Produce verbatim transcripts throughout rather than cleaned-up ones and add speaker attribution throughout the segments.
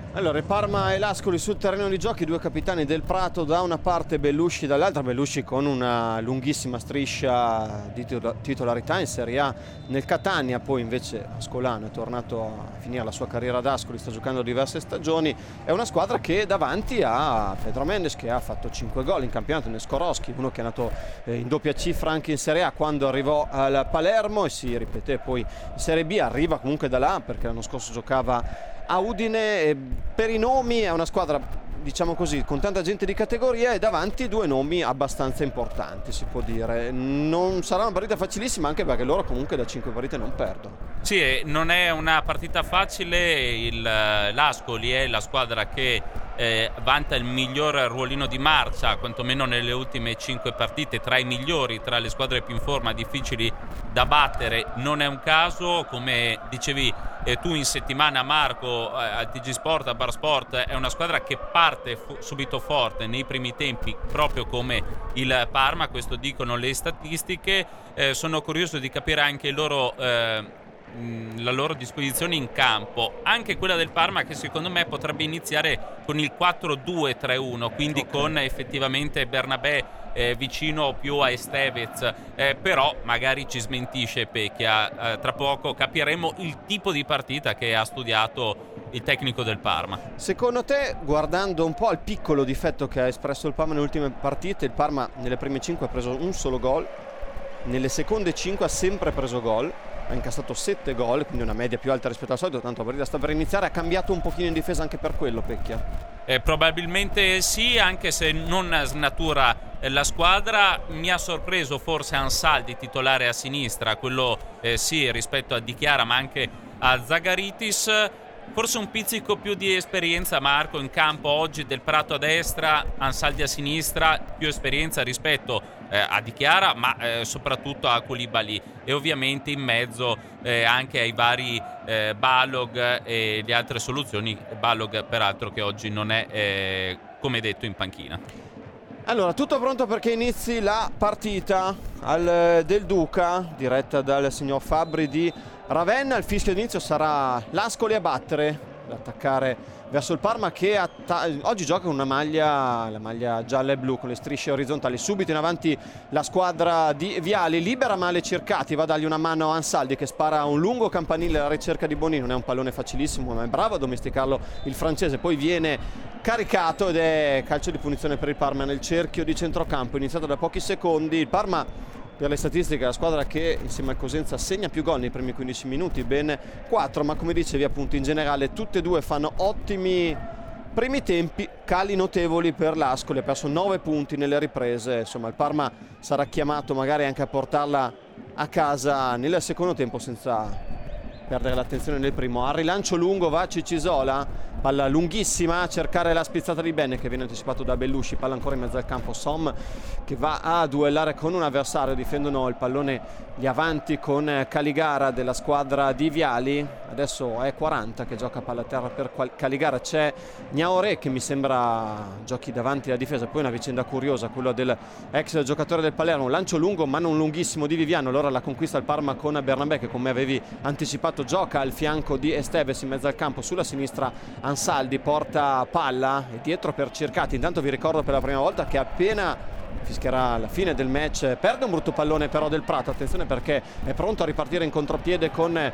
Speaker 1: Allora, Parma e l'Ascoli sul terreno di gioco, i due capitani del Prato da una parte, Bellusci dall'altra. Bellusci con una lunghissima striscia di titolarità in Serie A nel Catania, poi invece Ascolano è tornato a finire la sua carriera ad Ascoli, sta giocando diverse stagioni. È una squadra che davanti ha Pedro Mendes, che ha fatto cinque gol in campionato, Neskorowski, uno che è nato in doppia cifra anche in Serie A quando arrivò al Palermo e si ripete poi in Serie B, arriva comunque da là perché l'anno scorso giocava a Udine. Per i nomi è una squadra, diciamo così, con tanta gente di categoria e davanti due nomi abbastanza importanti, si può dire. Non sarà una partita facilissima, anche perché loro comunque da cinque partite non perdono.
Speaker 2: Sì, non è una partita facile. Il, l'Ascoli è la squadra che eh, vanta il miglior ruolino di marcia, quantomeno nelle ultime cinque partite, tra i migliori, tra le squadre più in forma, difficili da battere. Non è un caso, come dicevi eh, tu in settimana, Marco, eh, al T G Sport, a Bar Sport, è una squadra che parte fu- subito forte nei primi tempi, proprio come il Parma, questo dicono le statistiche. Eh, sono curioso di capire anche il loro eh, la loro disposizione in campo, anche quella del Parma, che secondo me potrebbe iniziare con il quattro due tre uno, quindi okay, con effettivamente Bernabé eh, vicino più a Estevez, eh, però magari ci smentisce Pecchia. Eh, tra poco capiremo il tipo di partita che ha studiato il tecnico del Parma.
Speaker 1: Secondo te, guardando un po' al piccolo difetto che ha espresso il Parma nelle ultime partite, il Parma nelle prime cinque ha preso un solo gol, nelle seconde cinque ha sempre preso gol, ha incassato sette gol, quindi una media più alta rispetto al solito, tanto la partita sta per iniziare. Ha cambiato un pochino in difesa anche per quello, Pecchia?
Speaker 2: Eh, probabilmente sì, anche se non snatura eh, la squadra. Mi ha sorpreso forse Ansaldi titolare a sinistra, quello eh, sì rispetto a Di Chiara ma anche a Zagaritis. Forse un pizzico più di esperienza, Marco, in campo oggi del Prato a destra, Ansaldi a sinistra, più esperienza rispetto eh, a Di Chiara, ma eh, soprattutto a Koulibaly, e ovviamente in mezzo eh, anche ai vari eh, Balog e le altre soluzioni. Balog peraltro che oggi non è, eh, come detto, in panchina.
Speaker 1: Allora, tutto pronto perché inizi la partita al Del Duca, diretta dal signor Fabbri di Ravenna. Il fischio d'inizio sarà l'Ascoli a battere, ad attaccare verso il Parma, che atta- oggi gioca con una maglia, la maglia gialla e blu con le strisce orizzontali. Subito in avanti la squadra di Viali, libera male Cercati, va a dargli una mano a Ansaldi che spara un lungo campanile alla ricerca di Bonino. Non è un pallone facilissimo, ma è bravo a domesticarlo il francese. Poi viene caricato ed è calcio di punizione per il Parma nel cerchio di centrocampo, iniziato da pochi secondi. Il Parma, per le statistiche, è la squadra che insieme al Cosenza segna più gol nei primi quindici minuti, ben quattro, ma come dicevi appunto in generale tutte e due fanno ottimi primi tempi, cali notevoli per l'Ascoli, ha perso nove punti nelle riprese. Insomma, il Parma sarà chiamato magari anche a portarla a casa nel secondo tempo senza perdere l'attenzione nel primo. Al rilancio lungo va Cicisola, palla lunghissima a cercare la spizzata di Benne che viene anticipato da Bellusci, palla ancora in mezzo al campo, Som che va a duellare con un avversario, difendono il pallone gli avanti con Caligara della squadra di Viali. Adesso è quaranta che gioca palla a terra per Caligara, c'è Gnaoré che mi sembra giochi davanti alla difesa. Poi una vicenda curiosa, quello del ex giocatore del Palermo, un lancio lungo ma non lunghissimo di Viviano, allora la conquista il Parma con Bernabé che, come avevi anticipato, gioca al fianco di Esteves in mezzo al campo. Sulla sinistra Ansaldi porta palla e dietro per Cercati. Intanto vi ricordo per la prima volta che appena fischierà la fine del match perde un brutto pallone però del Prato, attenzione perché è pronto a ripartire in contropiede con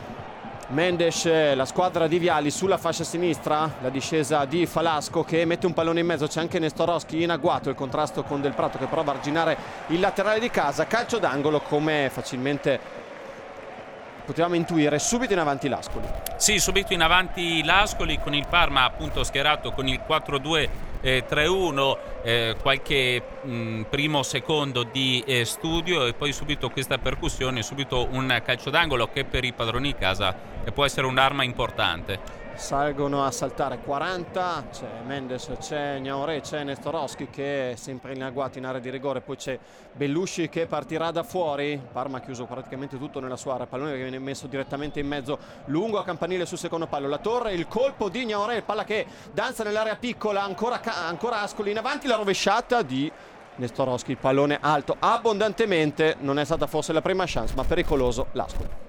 Speaker 1: Mendes la squadra di Viali. Sulla fascia sinistra la discesa di Falasco che mette un pallone in mezzo, c'è anche Nestorowski in agguato, il contrasto con Del Prato che prova a arginare il laterale di casa. Calcio d'angolo, come facilmente potevamo intuire, subito in avanti l'Ascoli.
Speaker 2: Sì, subito in avanti l'Ascoli con il Parma appunto schierato con il quattro due tre uno, eh, qualche mh, primo secondo di eh, studio e poi subito questa percussione, subito un calcio d'angolo che per i padroni di casa può essere un'arma importante.
Speaker 1: Salgono a saltare quaranta, c'è Mendes, c'è Gnaoré, c'è Nestorowski che è sempre in agguato in area di rigore, poi c'è Bellusci che partirà da fuori. Parma ha chiuso praticamente tutto nella sua area, pallone che viene messo direttamente in mezzo, lungo a campanile sul secondo palo, la torre, il colpo di Gnaoré, palla che danza nell'area piccola, ancora, ancora Ascoli in avanti, la rovesciata di Nestorowski, il pallone alto abbondantemente, non è stata forse la prima chance ma pericoloso l'Ascoli.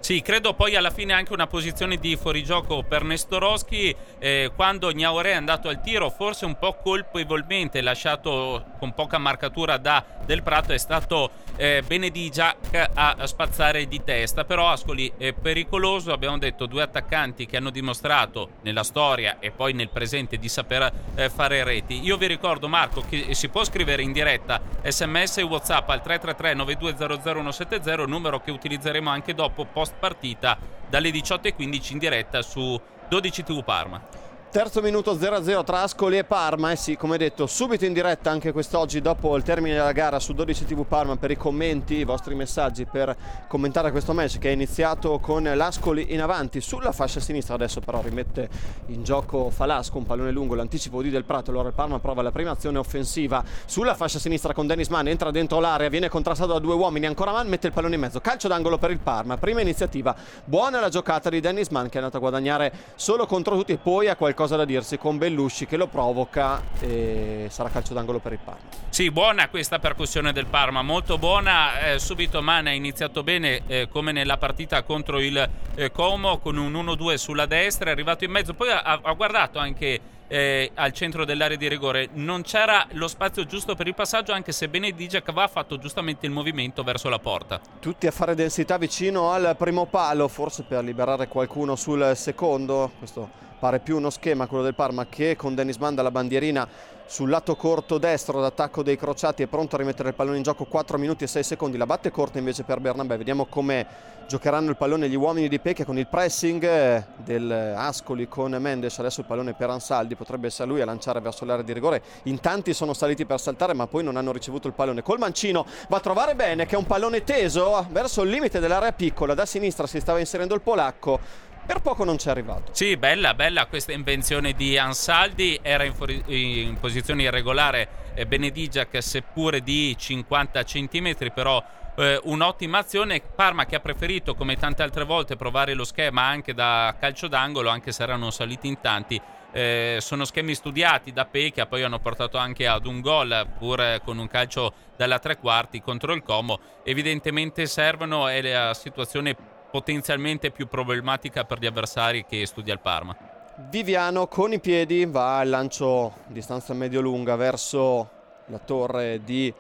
Speaker 2: Sì, credo poi alla fine anche una posizione di fuorigioco per Nestorowski, eh, quando Niauré è andato al tiro, forse un po' colpevolmente lasciato con poca marcatura da Del Prato, è stato eh, Benedigiac a, a spazzare di testa. Però Ascoli è pericoloso, abbiamo detto due attaccanti che hanno dimostrato nella storia e poi nel presente di saper eh, fare reti. Io vi ricordo, Marco, che si può scrivere in diretta sms e WhatsApp al tre tre tre nove due zero zero uno sette zero, numero che utilizzeremo anche dopo post partita dalle diciotto e quindici in diretta su dodici tivù Parma.
Speaker 1: Terzo minuto, zero a zero tra Ascoli e Parma. E eh sì, come detto, subito in diretta anche quest'oggi dopo il termine della gara su dodici tivù Parma per i commenti, i vostri messaggi per commentare questo match che è iniziato con l'Ascoli in avanti sulla fascia sinistra. Adesso però rimette in gioco Falasco, un pallone lungo, l'anticipo di Del Prato. Allora il Parma prova la prima azione offensiva sulla fascia sinistra con Dennis Mann, entra dentro l'area, viene contrastato da due uomini, ancora Mann mette il pallone in mezzo, calcio d'angolo per il Parma. Prima iniziativa, buona la giocata di Dennis Mann che è andato a guadagnare solo contro tutti, e poi ha qualcosa da dirsi con Bellusci che lo provoca e sarà calcio d'angolo per il Parma.
Speaker 2: Sì, buona questa percussione del Parma, molto buona. Eh, subito Mann ha iniziato bene, eh, come nella partita contro il eh, Como, con un uno due sulla destra, è arrivato in mezzo, poi ha, ha guardato anche eh, al centro dell'area di rigore, non c'era lo spazio giusto per il passaggio, anche se Benedigiac aveva fatto giustamente il movimento verso la porta. Tutti
Speaker 1: a fare densità vicino al primo palo, forse per liberare qualcuno sul secondo. Questo pare più uno schema, quello del Parma, che con Dennis Mann dalla bandierina sul lato corto destro d'attacco dei crociati è pronto a rimettere il pallone in gioco. Quattro minuti e sei secondi, la batte corta invece per Bernabé. Vediamo come giocheranno il pallone gli uomini di Pecchia con il pressing del Ascoli con Mendes. Adesso il pallone per Ansaldi, potrebbe essere lui a lanciare verso l'area di rigore. In tanti sono saliti per saltare ma poi non hanno ricevuto il pallone. Col mancino va a trovare bene, che è un pallone teso verso il limite dell'area piccola. Da sinistra si stava inserendo il polacco, per poco non ci è arrivato.
Speaker 2: Sì, bella, bella questa invenzione di Ansaldi. Era in, fuori, in posizione irregolare eh, Benedigiac, seppure di cinquanta centimetri, però eh, un'ottima azione. Parma che ha preferito, come tante altre volte, provare lo schema anche da calcio d'angolo, anche se erano saliti in tanti. Eh, sono schemi studiati da Pecchia, poi hanno portato anche ad un gol, pur con un calcio dalla tre quarti contro il Como. Evidentemente servono, è la situazione potenzialmente più problematica per gli avversari che studia il Parma.
Speaker 1: Viviano con i piedi va al lancio distanza medio-lunga verso la torre di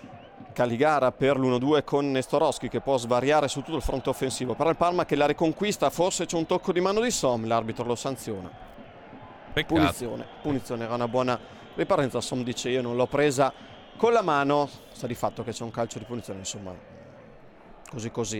Speaker 1: Caligara per l'uno due con Nestorowski, che può svariare su tutto il fronte offensivo. Per il Parma che la riconquista, forse c'è un tocco di mano di Som, l'arbitro lo sanziona.
Speaker 2: Peccato.
Speaker 1: Punizione, punizione, era una buona ripartenza. Som dice io non l'ho presa con la mano, sta di fatto che c'è un calcio di punizione, insomma così così.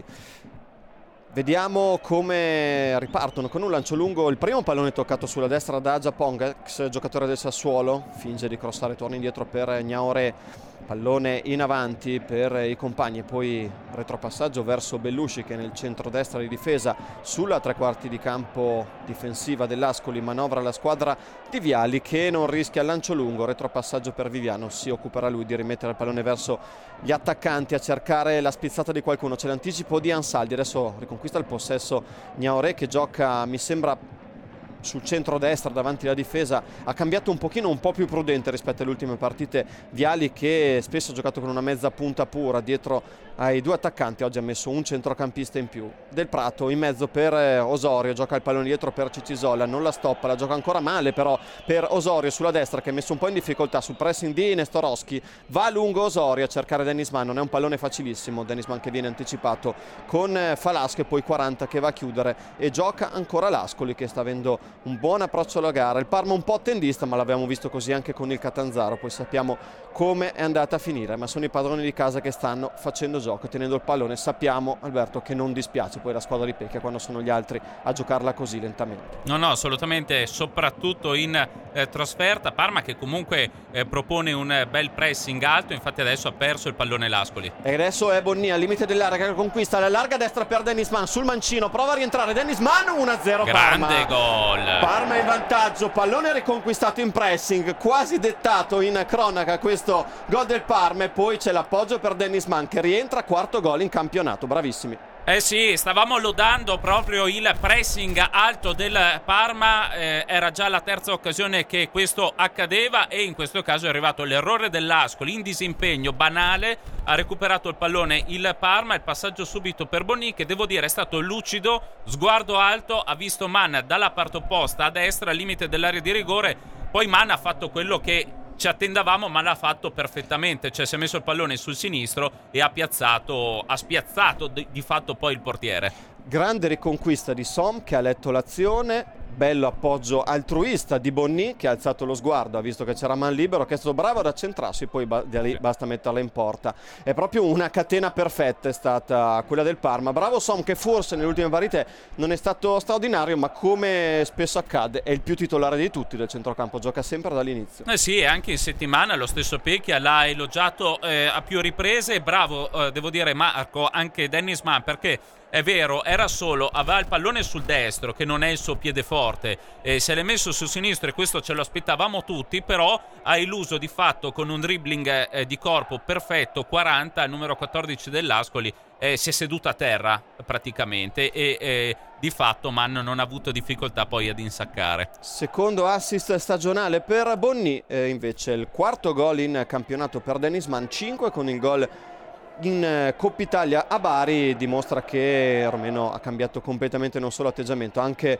Speaker 1: Vediamo come ripartono con un lancio lungo. Il primo pallone toccato sulla destra da Japong, ex giocatore del Sassuolo, finge di crossare, torna indietro per Niauré, pallone in avanti per i compagni, poi retropassaggio verso Bellusci che nel centro-destra di difesa sulla tre quarti di campo difensiva dell'Ascoli manovra la squadra di Viali, che non rischia il lancio lungo. Retropassaggio per Viviano, si occuperà lui di rimettere il pallone verso gli attaccanti a cercare la spizzata di qualcuno. C'è l'anticipo di Ansaldi, adesso riconquista il possesso Niauré che gioca, mi sembra, sul centro-destra davanti alla difesa. Ha cambiato un pochino, un po' più prudente rispetto alle ultime partite Viali, che spesso ha giocato con una mezza punta pura dietro ai due attaccanti. Oggi ha messo un centrocampista in più. Del Prato in mezzo per Osorio, gioca il pallone dietro per Cicisola, non la stoppa, la gioca ancora male però per Osorio sulla destra, che è messo un po' in difficoltà sul pressing di Nestorowski. Va lungo Osorio a cercare Dennis Mann, non è un pallone facilissimo. Dennis Mann che viene anticipato con Falasco e poi quaranta che va a chiudere, e gioca ancora l'Ascoli che sta avendo un buon approccio alla gara. Il Parma un po' attendista, ma l'abbiamo visto così anche con il Catanzaro, poi sappiamo come è andata a finire, ma sono i padroni di casa che stanno facendo gioco, tenendo il pallone. Sappiamo, Alberto, che non dispiace poi la squadra di Pecchia quando sono gli altri a giocarla così lentamente.
Speaker 2: No, no, assolutamente, soprattutto in eh, trasferta. Parma che comunque eh, propone un bel pressing alto, infatti adesso ha perso il pallone l'Ascoli.
Speaker 1: E adesso è Bonnia al limite dell'area che conquista la larga destra per Dennis Mann sul mancino, prova a rientrare Dennis Mann, uno a zero Parma.
Speaker 2: Grande gol.
Speaker 1: Parma in vantaggio, pallone riconquistato in pressing, quasi dettato in cronaca questo gol del Parma, e poi c'è l'appoggio per Dennis Mann che rientra, quarto gol in campionato, bravissimi.
Speaker 2: Eh sì, stavamo lodando proprio il pressing alto del Parma, eh, era già la terza occasione che questo accadeva e in questo caso è arrivato l'errore dell'Ascoli, in disimpegno banale, ha recuperato il pallone il Parma, il passaggio subito per Bonny che devo dire è stato lucido, sguardo alto, ha visto Mann dalla parte opposta a destra al limite dell'area di rigore, poi Mann ha fatto quello che ci attendavamo ma l'ha fatto perfettamente, cioè si è messo il pallone sul sinistro e ha piazzato, ha spiazzato di, di fatto poi il portiere.
Speaker 1: Grande riconquista di Som che ha letto l'azione, bello appoggio altruista di Bonny che ha alzato lo sguardo, ha visto che c'era man libero, che è stato bravo ad accentrarsi, poi ba- da lì basta metterla in porta. È proprio una catena perfetta è stata quella del Parma. Bravo Som che forse nelle ultime partite non è stato straordinario, ma come spesso accade è il più titolare di tutti del centrocampo, gioca sempre dall'inizio.
Speaker 2: Eh sì, e anche in settimana lo stesso Pecchia l'ha elogiato eh, a più riprese. Bravo, eh, devo dire Marco, anche Dennis Mann, perché è vero, era solo, aveva il pallone sul destro, che non è il suo piede forte, eh, se l'è messo sul sinistro e questo ce lo aspettavamo tutti, però ha illuso di fatto con un dribbling eh, di corpo perfetto, quaranta, il numero quattordici dell'Ascoli, eh, si è seduto a terra praticamente e eh, di fatto Mann non ha avuto difficoltà poi ad insaccare.
Speaker 1: Secondo assist stagionale per Bonny, eh, invece il quarto gol in campionato per Dennis Mann, cinque con il gol in Coppa Italia a Bari, dimostra che Romeno ha cambiato completamente non solo atteggiamento, anche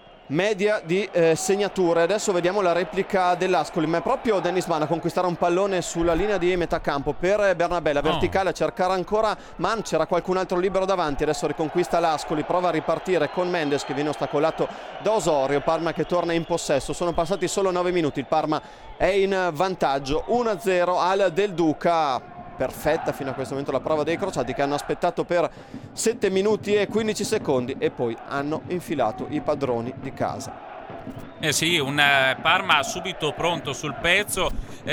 Speaker 1: media di eh, segnature. Adesso vediamo la replica dell'Ascoli, ma è proprio Dennis Mann a conquistare un pallone sulla linea di metà campo per Bernabé, la verticale, a cercare ancora Mann, c'era qualcun altro libero davanti, adesso riconquista l'Ascoli, prova a ripartire con Mendes che viene ostacolato da Osorio, Parma che torna in possesso, sono passati solo nove minuti, il Parma è in vantaggio uno a zero al Del Duca. Perfetta fino a questo momento la prova dei crociati che hanno aspettato per sette minuti e quindici secondi e poi hanno infilato i padroni di casa.
Speaker 2: Eh sì, un eh, Parma subito pronto sul pezzo,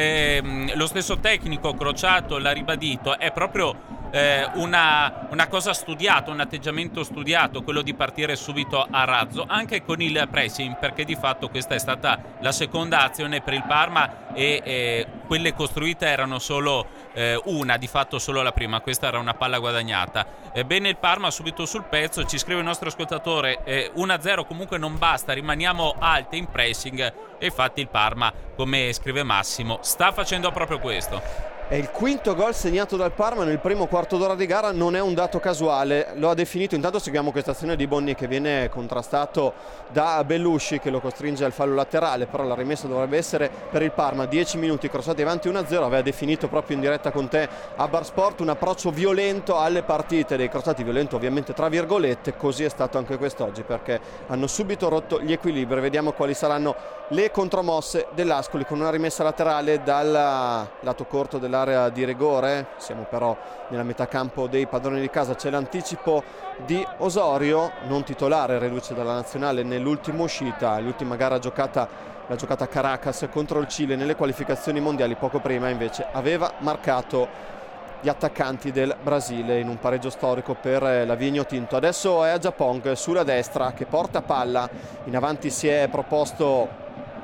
Speaker 2: eh, lo stesso tecnico Crociato l'ha ribadito, è proprio eh, una, una cosa studiata, un atteggiamento studiato, quello di partire subito a razzo, anche con il pressing, perché di fatto questa è stata la seconda azione per il Parma e eh, quelle costruite erano solo eh, una, di fatto solo la prima, questa era una palla guadagnata. Ebbene il Parma subito sul pezzo, ci scrive il nostro ascoltatore, eh, uno a zero comunque non basta, rimaniamo alti in pressing e infatti il Parma, come scrive Massimo, sta facendo proprio questo.
Speaker 1: È il quinto gol segnato dal Parma nel primo quarto d'ora di gara, non è un dato casuale, lo ha definito. Intanto seguiamo questa azione di Bonny che viene contrastato da Bellusci che lo costringe al fallo laterale, però la rimessa dovrebbe essere per il Parma. dieci minuti, Crociati avanti uno a zero, aveva definito proprio in diretta con te a Bar Sport un approccio violento alle partite dei Crociati, violento ovviamente tra virgolette, così è stato anche quest'oggi perché hanno subito rotto gli equilibri. Vediamo quali saranno le contromosse dell'Ascoli con una rimessa laterale dal lato corto della area di rigore, siamo però nella metà campo dei padroni di casa, c'è l'anticipo di Osorio, non titolare, reduce dalla nazionale nell'ultima uscita, l'ultima gara giocata, la giocata a Caracas contro il Cile nelle qualificazioni mondiali, poco prima invece aveva marcato gli attaccanti del Brasile in un pareggio storico per la Vigno Tinto. Adesso è Ajapong sulla destra che porta palla, in avanti si è proposto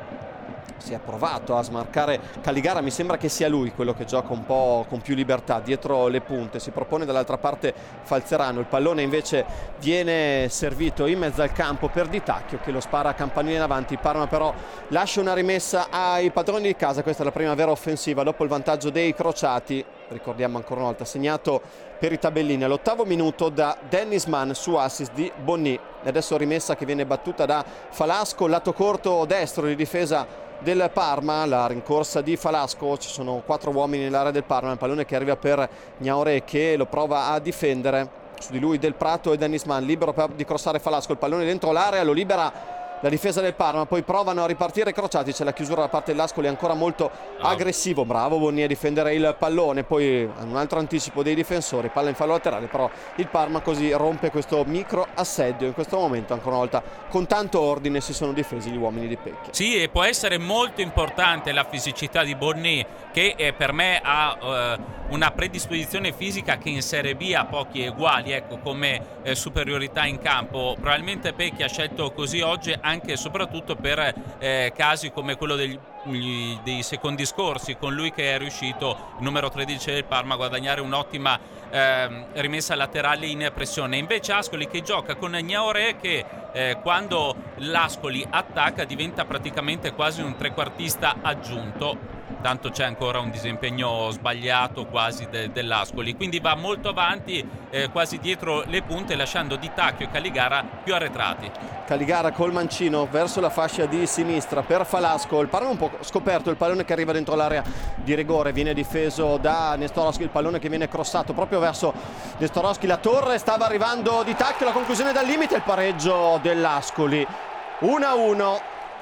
Speaker 1: si è provato a smarcare Caligara, mi sembra che sia lui quello che gioca un po' con più libertà dietro le punte, si propone dall'altra parte Falzerano, il pallone invece viene servito in mezzo al campo per Di Tacchio che lo spara a campanile in avanti. Il Parma però lascia una rimessa ai padroni di casa, questa è la prima vera offensiva dopo il vantaggio dei Crociati, ricordiamo ancora una volta segnato per i tabellini all'ottavo minuto da Dennis Mann su assist di Bonny. E adesso rimessa che viene battuta da Falasco, lato corto destro di difesa del Parma, la rincorsa di Falasco, ci sono quattro uomini nell'area del Parma, il pallone che arriva per Gnauré che lo prova a difendere, su di lui Del Prato e Dennis Mann, libero per di crossare Falasco, il pallone dentro l'area, lo libera la difesa del Parma, poi provano a ripartire i Crociati, c'è la chiusura da parte dell'Ascoli ancora molto aggressivo, bravo Bonny a difendere il pallone, poi un altro anticipo dei difensori, palla in fallo laterale, però il Parma così rompe questo micro assedio. In questo momento ancora una volta con tanto ordine si sono difesi gli uomini di Pecchia.
Speaker 2: Sì, e può essere molto importante la fisicità di Bonny che eh, per me ha eh, una predisposizione fisica che in Serie B ha pochi eguali, ecco, come eh, superiorità in campo. Probabilmente Pecchia ha scelto così oggi anche e soprattutto per eh, casi come quello degli dei secondi scorsi, con lui che è riuscito, il numero tredici del Parma, a guadagnare un'ottima eh, rimessa laterale in pressione. Invece Ascoli che gioca con Gnaoré che eh, quando l'Ascoli attacca diventa praticamente quasi un trequartista aggiunto, tanto c'è ancora un disimpegno sbagliato quasi de- dell'Ascoli, quindi va molto avanti, eh, quasi dietro le punte, lasciando Di Tacchio e Caligara più arretrati.
Speaker 1: Caligara col mancino verso la fascia di sinistra per Falasco, il pallone un po' scoperto, il pallone che arriva dentro l'area di rigore, viene difeso da Nestorowski, il pallone che viene crossato proprio verso Nestorowski, la torre, stava arrivando Di Tacchio, la conclusione dal limite, il pareggio dell'Ascoli, uno a uno.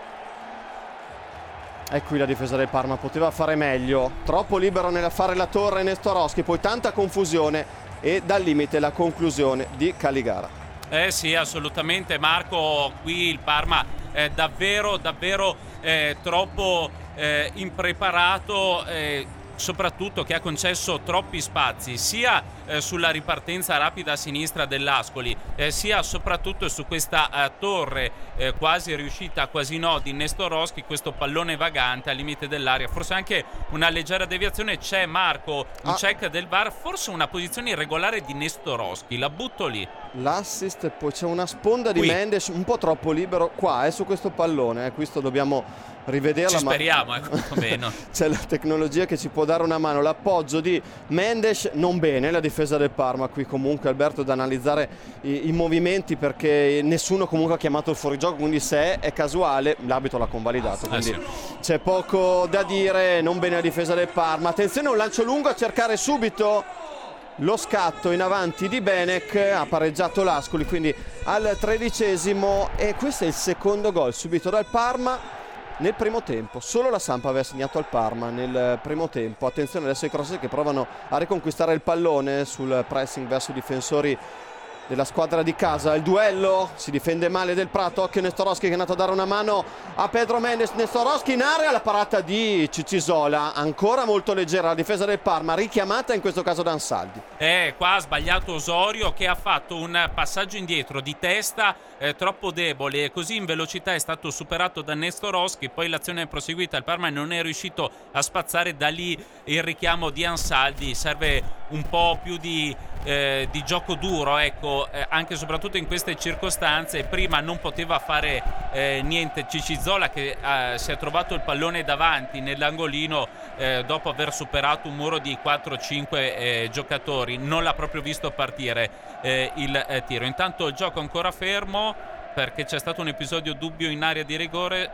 Speaker 1: E qui la difesa del Parma poteva fare meglio, troppo libero nel fare la torre Nestorowski, poi tanta confusione e dal limite la conclusione di Caligara.
Speaker 2: Eh sì, assolutamente Marco, qui il Parma è davvero davvero eh, troppo eh, impreparato, eh, soprattutto che ha concesso troppi spazi sia eh, sulla ripartenza rapida a sinistra dell'Ascoli, eh, sia soprattutto su questa eh, torre eh, quasi riuscita, quasi no, di Nestorowski, questo pallone vagante al limite dell'area, forse anche una leggera deviazione. C'è Marco, un ah. check del V A R, forse una posizione irregolare di Nestorowski, la butto lì.
Speaker 1: L'assist, poi c'è una sponda di
Speaker 2: qui.
Speaker 1: Mendes un po' troppo libero qua, eh, su questo pallone, eh, questo dobbiamo rivederla,
Speaker 2: ci speriamo, ma eh, meno.
Speaker 1: C'è la tecnologia che ci può dare una mano, l'appoggio di Mendes non bene, la difesa del Parma qui comunque Alberto da analizzare i, i movimenti, perché nessuno comunque ha chiamato il fuorigioco, quindi se è, è casuale l'arbitro l'ha convalidato, quindi
Speaker 2: ah, sì.
Speaker 1: C'è poco da dire, non bene la difesa del Parma. Attenzione, un lancio lungo a cercare subito lo scatto in avanti di Benek, ha pareggiato l'Ascoli quindi al tredicesimo, e questo è il secondo gol subito dal Parma nel primo tempo. Solo la Samp aveva segnato al Parma nel primo tempo. Attenzione adesso ai crosser che provano a riconquistare il pallone sul pressing verso i difensori della squadra di casa. Il duello, si difende male Del Prato, occhio Nestorowski che è andato a dare una mano a Pedro Mendes. Nestorowski in area, la parata di Cicisola ancora molto leggera, la difesa del Parma richiamata in questo caso da Ansaldi.
Speaker 2: Eh, qua ha sbagliato Osorio che ha fatto un passaggio indietro di testa eh, troppo debole, e così in velocità è stato superato da Nestorowski. Poi l'azione è proseguita, il Parma non è riuscito a spazzare, da lì il richiamo di Ansaldi. Serve un po' più di, eh, di gioco duro, ecco, eh, anche e soprattutto in queste circostanze. Prima non poteva fare eh, niente Cicizola, che eh, si è trovato il pallone davanti nell'angolino eh, dopo aver superato un muro di quattro cinque eh, giocatori, non l'ha proprio visto partire eh, il eh, tiro. Intanto il gioco ancora fermo perché c'è stato un episodio dubbio in area di rigore,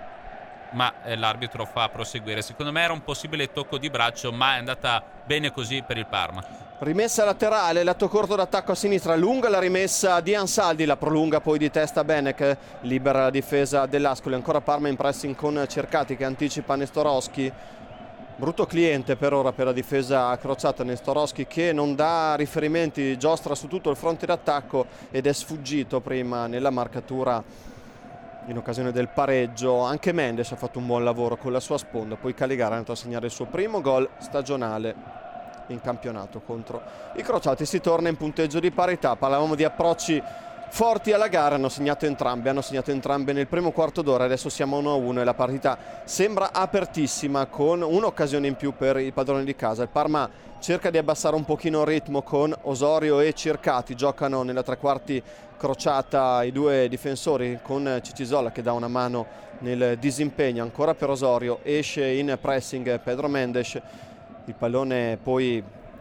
Speaker 2: ma eh, l'arbitro fa proseguire. Secondo me era un possibile tocco di braccio, ma è andata bene così per il Parma.
Speaker 1: Rimessa laterale, lato corto d'attacco a sinistra, lunga la rimessa di Ansaldi, la prolunga poi di testa Benek, libera la difesa dell'Ascoli. Ancora Parma in pressing con Cercati che anticipa Nestorowski. Brutto cliente per ora per la difesa crociata, Nestorowski che non dà riferimenti, giostra su tutto il fronte d'attacco ed è sfuggito prima nella marcatura in occasione del pareggio. Anche Mendes ha fatto un buon lavoro con la sua sponda, poi Caligara è andato a segnare il suo primo gol stagionale in campionato contro i crociati. Si torna in punteggio di parità, parlavamo di approcci forti alla gara, hanno segnato entrambi, hanno segnato entrambi nel primo quarto d'ora, adesso siamo uno a uno e la partita sembra apertissima con un'occasione in più per i padroni di casa. Il Parma cerca di abbassare un pochino il ritmo con Osorio e Cercati, giocano nella tre quarti crociata i due difensori con Cicisola che dà una mano nel disimpegno, ancora per Osorio, esce in pressing Pedro Mendes, il pallone poi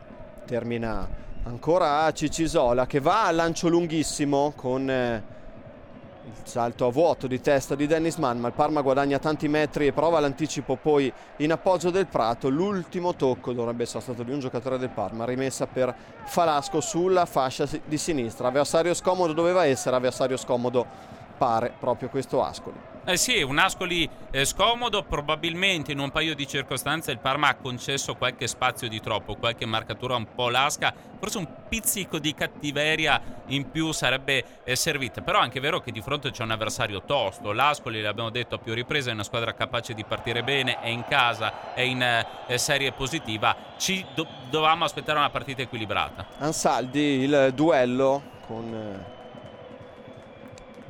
Speaker 1: termina ancora a Cicisola che va al lancio lunghissimo con eh, il salto a vuoto di testa di Dennis Mann, ma il Parma guadagna tanti metri e prova l'anticipo poi in appoggio del Prato. L'ultimo tocco dovrebbe essere stato di un giocatore del Parma, rimessa per Falasco sulla fascia di sinistra. Avversario scomodo doveva essere, avversario scomodo pare proprio questo Ascoli.
Speaker 2: Eh sì, un Ascoli eh, scomodo, probabilmente in un paio di circostanze il Parma ha concesso qualche spazio di troppo, qualche marcatura un po' lasca, forse un pizzico di cattiveria in più sarebbe eh, servita, però è anche vero che di fronte c'è un avversario tosto. L'Ascoli, l'abbiamo detto a più riprese, è una squadra capace di partire bene, è in casa, è in eh, serie positiva, ci do- dovevamo aspettare una partita equilibrata.
Speaker 1: Ansaldi, il duello con... Eh...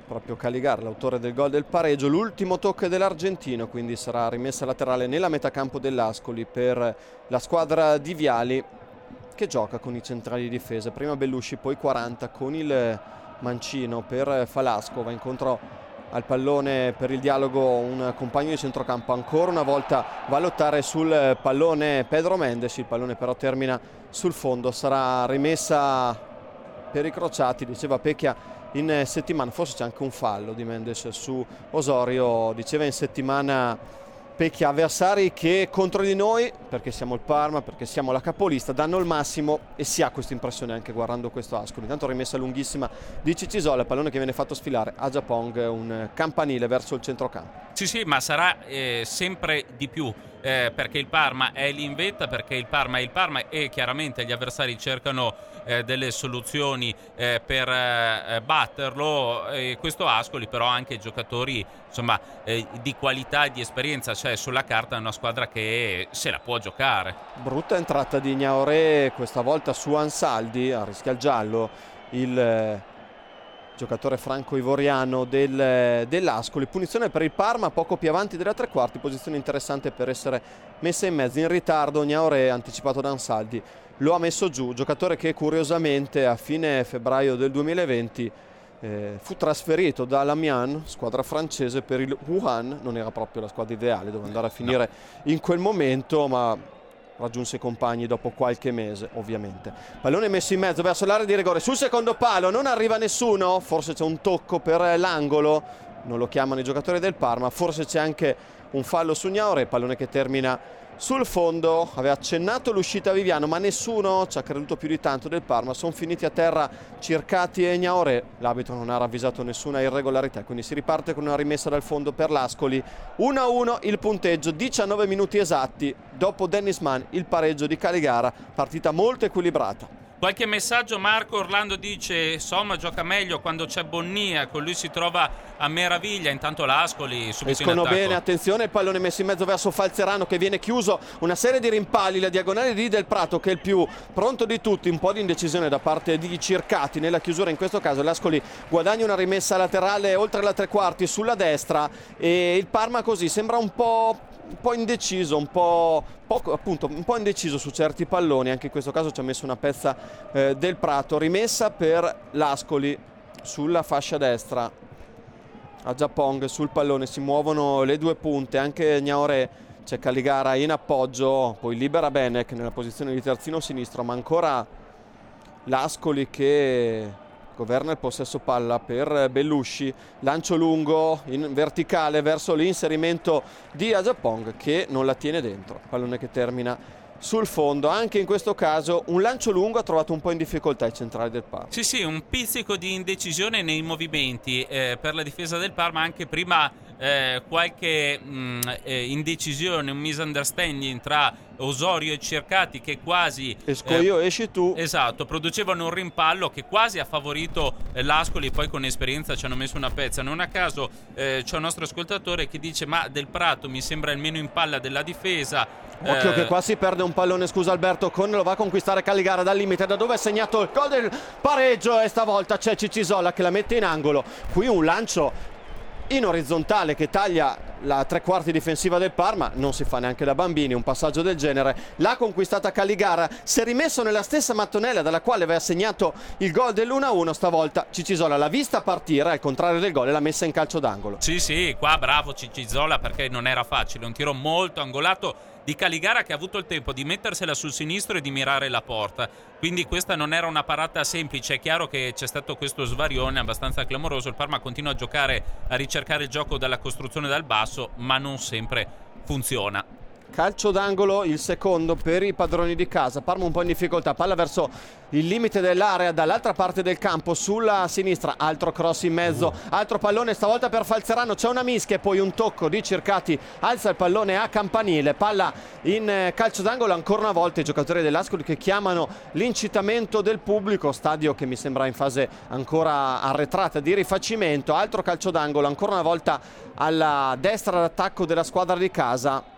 Speaker 1: proprio Caligara, l'autore del gol del pareggio. L'ultimo tocco dell'argentino, quindi sarà rimessa laterale nella metacampo dell'Ascoli per la squadra di Viali, che gioca con i centrali di difesa, prima Bellusci, poi quaranta con il mancino per Falasco. Va incontro al pallone per il dialogo un compagno di centrocampo, ancora una volta va a lottare sul pallone Pedro Mendes, il pallone però termina sul fondo, sarà rimessa per i crociati. Diceva Pecchia in settimana, forse c'è anche un fallo di Mendes su Osorio, diceva in settimana Pecchia, avversari che contro di noi, perché siamo il Parma, perché siamo la capolista, danno il massimo, e si ha questa impressione anche guardando questo Ascoli. Intanto rimessa lunghissima di Cicisola, pallone che viene fatto sfilare a Japong, un campanile verso il centrocampo.
Speaker 2: Sì sì, ma sarà eh, sempre di più, eh, perché il Parma è lì in vetta, perché il Parma è il Parma, e chiaramente gli avversari cercano eh, delle soluzioni eh, per eh, batterlo, e questo Ascoli però ha anche giocatori insomma eh, di qualità e di esperienza, cioè sulla carta è una squadra che se la può giocare.
Speaker 1: Brutta entrata di Gnaoré, questa volta su Ansaldi, a rischia il giallo il eh, giocatore franco-ivoriano del, dell'Ascoli. Punizione per il Parma poco più avanti della tre quarti, posizione interessante per essere messa in mezzo. In ritardo Gnaoré, anticipato da Ansaldi, lo ha messo giù, giocatore che curiosamente a fine febbraio del duemilaventi eh, fu trasferito da Lamian, squadra francese, per il Wuhan. Non era proprio la squadra ideale dove andare a finire no. in quel momento, ma raggiunse i compagni dopo qualche mese, ovviamente. Pallone messo in mezzo verso l'area di rigore, sul secondo palo non arriva nessuno, forse c'è un tocco per l'angolo, non lo chiamano i giocatori del Parma, forse c'è anche un fallo su Gnaoré, pallone che termina sul fondo. Aveva accennato l'uscita Viviano, ma nessuno ci ha creduto più di tanto del Parma, sono finiti a terra Circati e Gnaoré. L'arbitro non ha ravvisato nessuna irregolarità, quindi si riparte con una rimessa dal fondo per l'Ascoli. uno a uno il punteggio, diciannove minuti esatti dopo Dennis Mann, il pareggio di Caligara, partita molto equilibrata.
Speaker 2: Qualche messaggio, Marco Orlando dice Somma gioca meglio quando c'è Bonnia, con lui si trova a meraviglia. Intanto l'Ascoli subito
Speaker 1: escono
Speaker 2: in attacco.
Speaker 1: Bene, attenzione, il pallone messo in mezzo verso Falzerano che viene chiuso, una serie di rimpalli, la diagonale di Del Prato che è il più pronto di tutti, un po' di indecisione da parte di Circati nella chiusura. In questo caso l'Ascoli guadagna una rimessa laterale oltre la tre quarti sulla destra, e il Parma così sembra un po' un po' indeciso, un po', poco, appunto, un po' indeciso su certi palloni. Anche in questo caso ci ha messo una pezza eh, Del Prato. Rimessa per l'Ascoli sulla fascia destra a Japong, sul pallone si muovono le due punte, anche Gnaoré, c'è Caligara in appoggio, poi libera Benek nella posizione di terzino sinistro, ma ancora l'Ascoli che governa il possesso palla per Bellusci, lancio lungo in verticale verso l'inserimento di Ajapong che non la tiene dentro, pallone che termina sul fondo. Anche in questo caso un lancio lungo ha trovato un po' in difficoltà i centrali del Parma.
Speaker 2: Sì sì, un pizzico di indecisione nei movimenti eh, per la difesa del Parma, anche prima eh, qualche mh, eh, indecisione, un misunderstanding tra Osorio e Circati che quasi
Speaker 1: esco io, eh, esci tu,
Speaker 2: esatto, producevano un rimpallo che quasi ha favorito eh, l'Ascoli. Poi con esperienza ci hanno messo una pezza. Non a caso eh, c'è un nostro ascoltatore che dice ma Del Prato mi sembra il meno in palla della difesa.
Speaker 1: Occhio
Speaker 2: eh...
Speaker 1: che qua si perde un pallone, scusa Alberto, con lo va a conquistare Caligara dal limite da dove è segnato il gol del pareggio, e stavolta c'è Cicisola che la mette in angolo. Qui un lancio in orizzontale che taglia la tre quarti difensiva del Parma, non si fa neanche da bambini un passaggio del genere. L'ha conquistata Caligara, si è rimesso nella stessa mattonella dalla quale aveva segnato il gol dell'uno a uno. Stavolta Cicisola l'ha vista partire, al contrario del gol, e l'ha messa in calcio d'angolo.
Speaker 2: Sì sì, qua bravo Cicisola, perché non era facile, un tiro molto angolato di Caligara che ha avuto il tempo di mettersela sul sinistro e di mirare la porta, quindi questa non era una parata semplice. È chiaro che c'è stato questo svarione abbastanza clamoroso. Il Parma continua a giocare, a ricercare il gioco dalla costruzione dal basso, ma non sempre funziona.
Speaker 1: Calcio d'angolo, il secondo per i padroni di casa. Parma un po' in difficoltà, palla verso il limite dell'area dall'altra parte del campo sulla sinistra, altro cross in mezzo, altro pallone stavolta per Falzerano, c'è una mischia e poi un tocco di Circati, alza il pallone a campanile, palla in calcio d'angolo. Ancora una volta i giocatori dell'Ascoli che chiamano l'incitamento del pubblico, stadio che mi sembra in fase ancora arretrata di rifacimento. Altro calcio d'angolo, ancora una volta alla destra d'attacco della squadra di casa.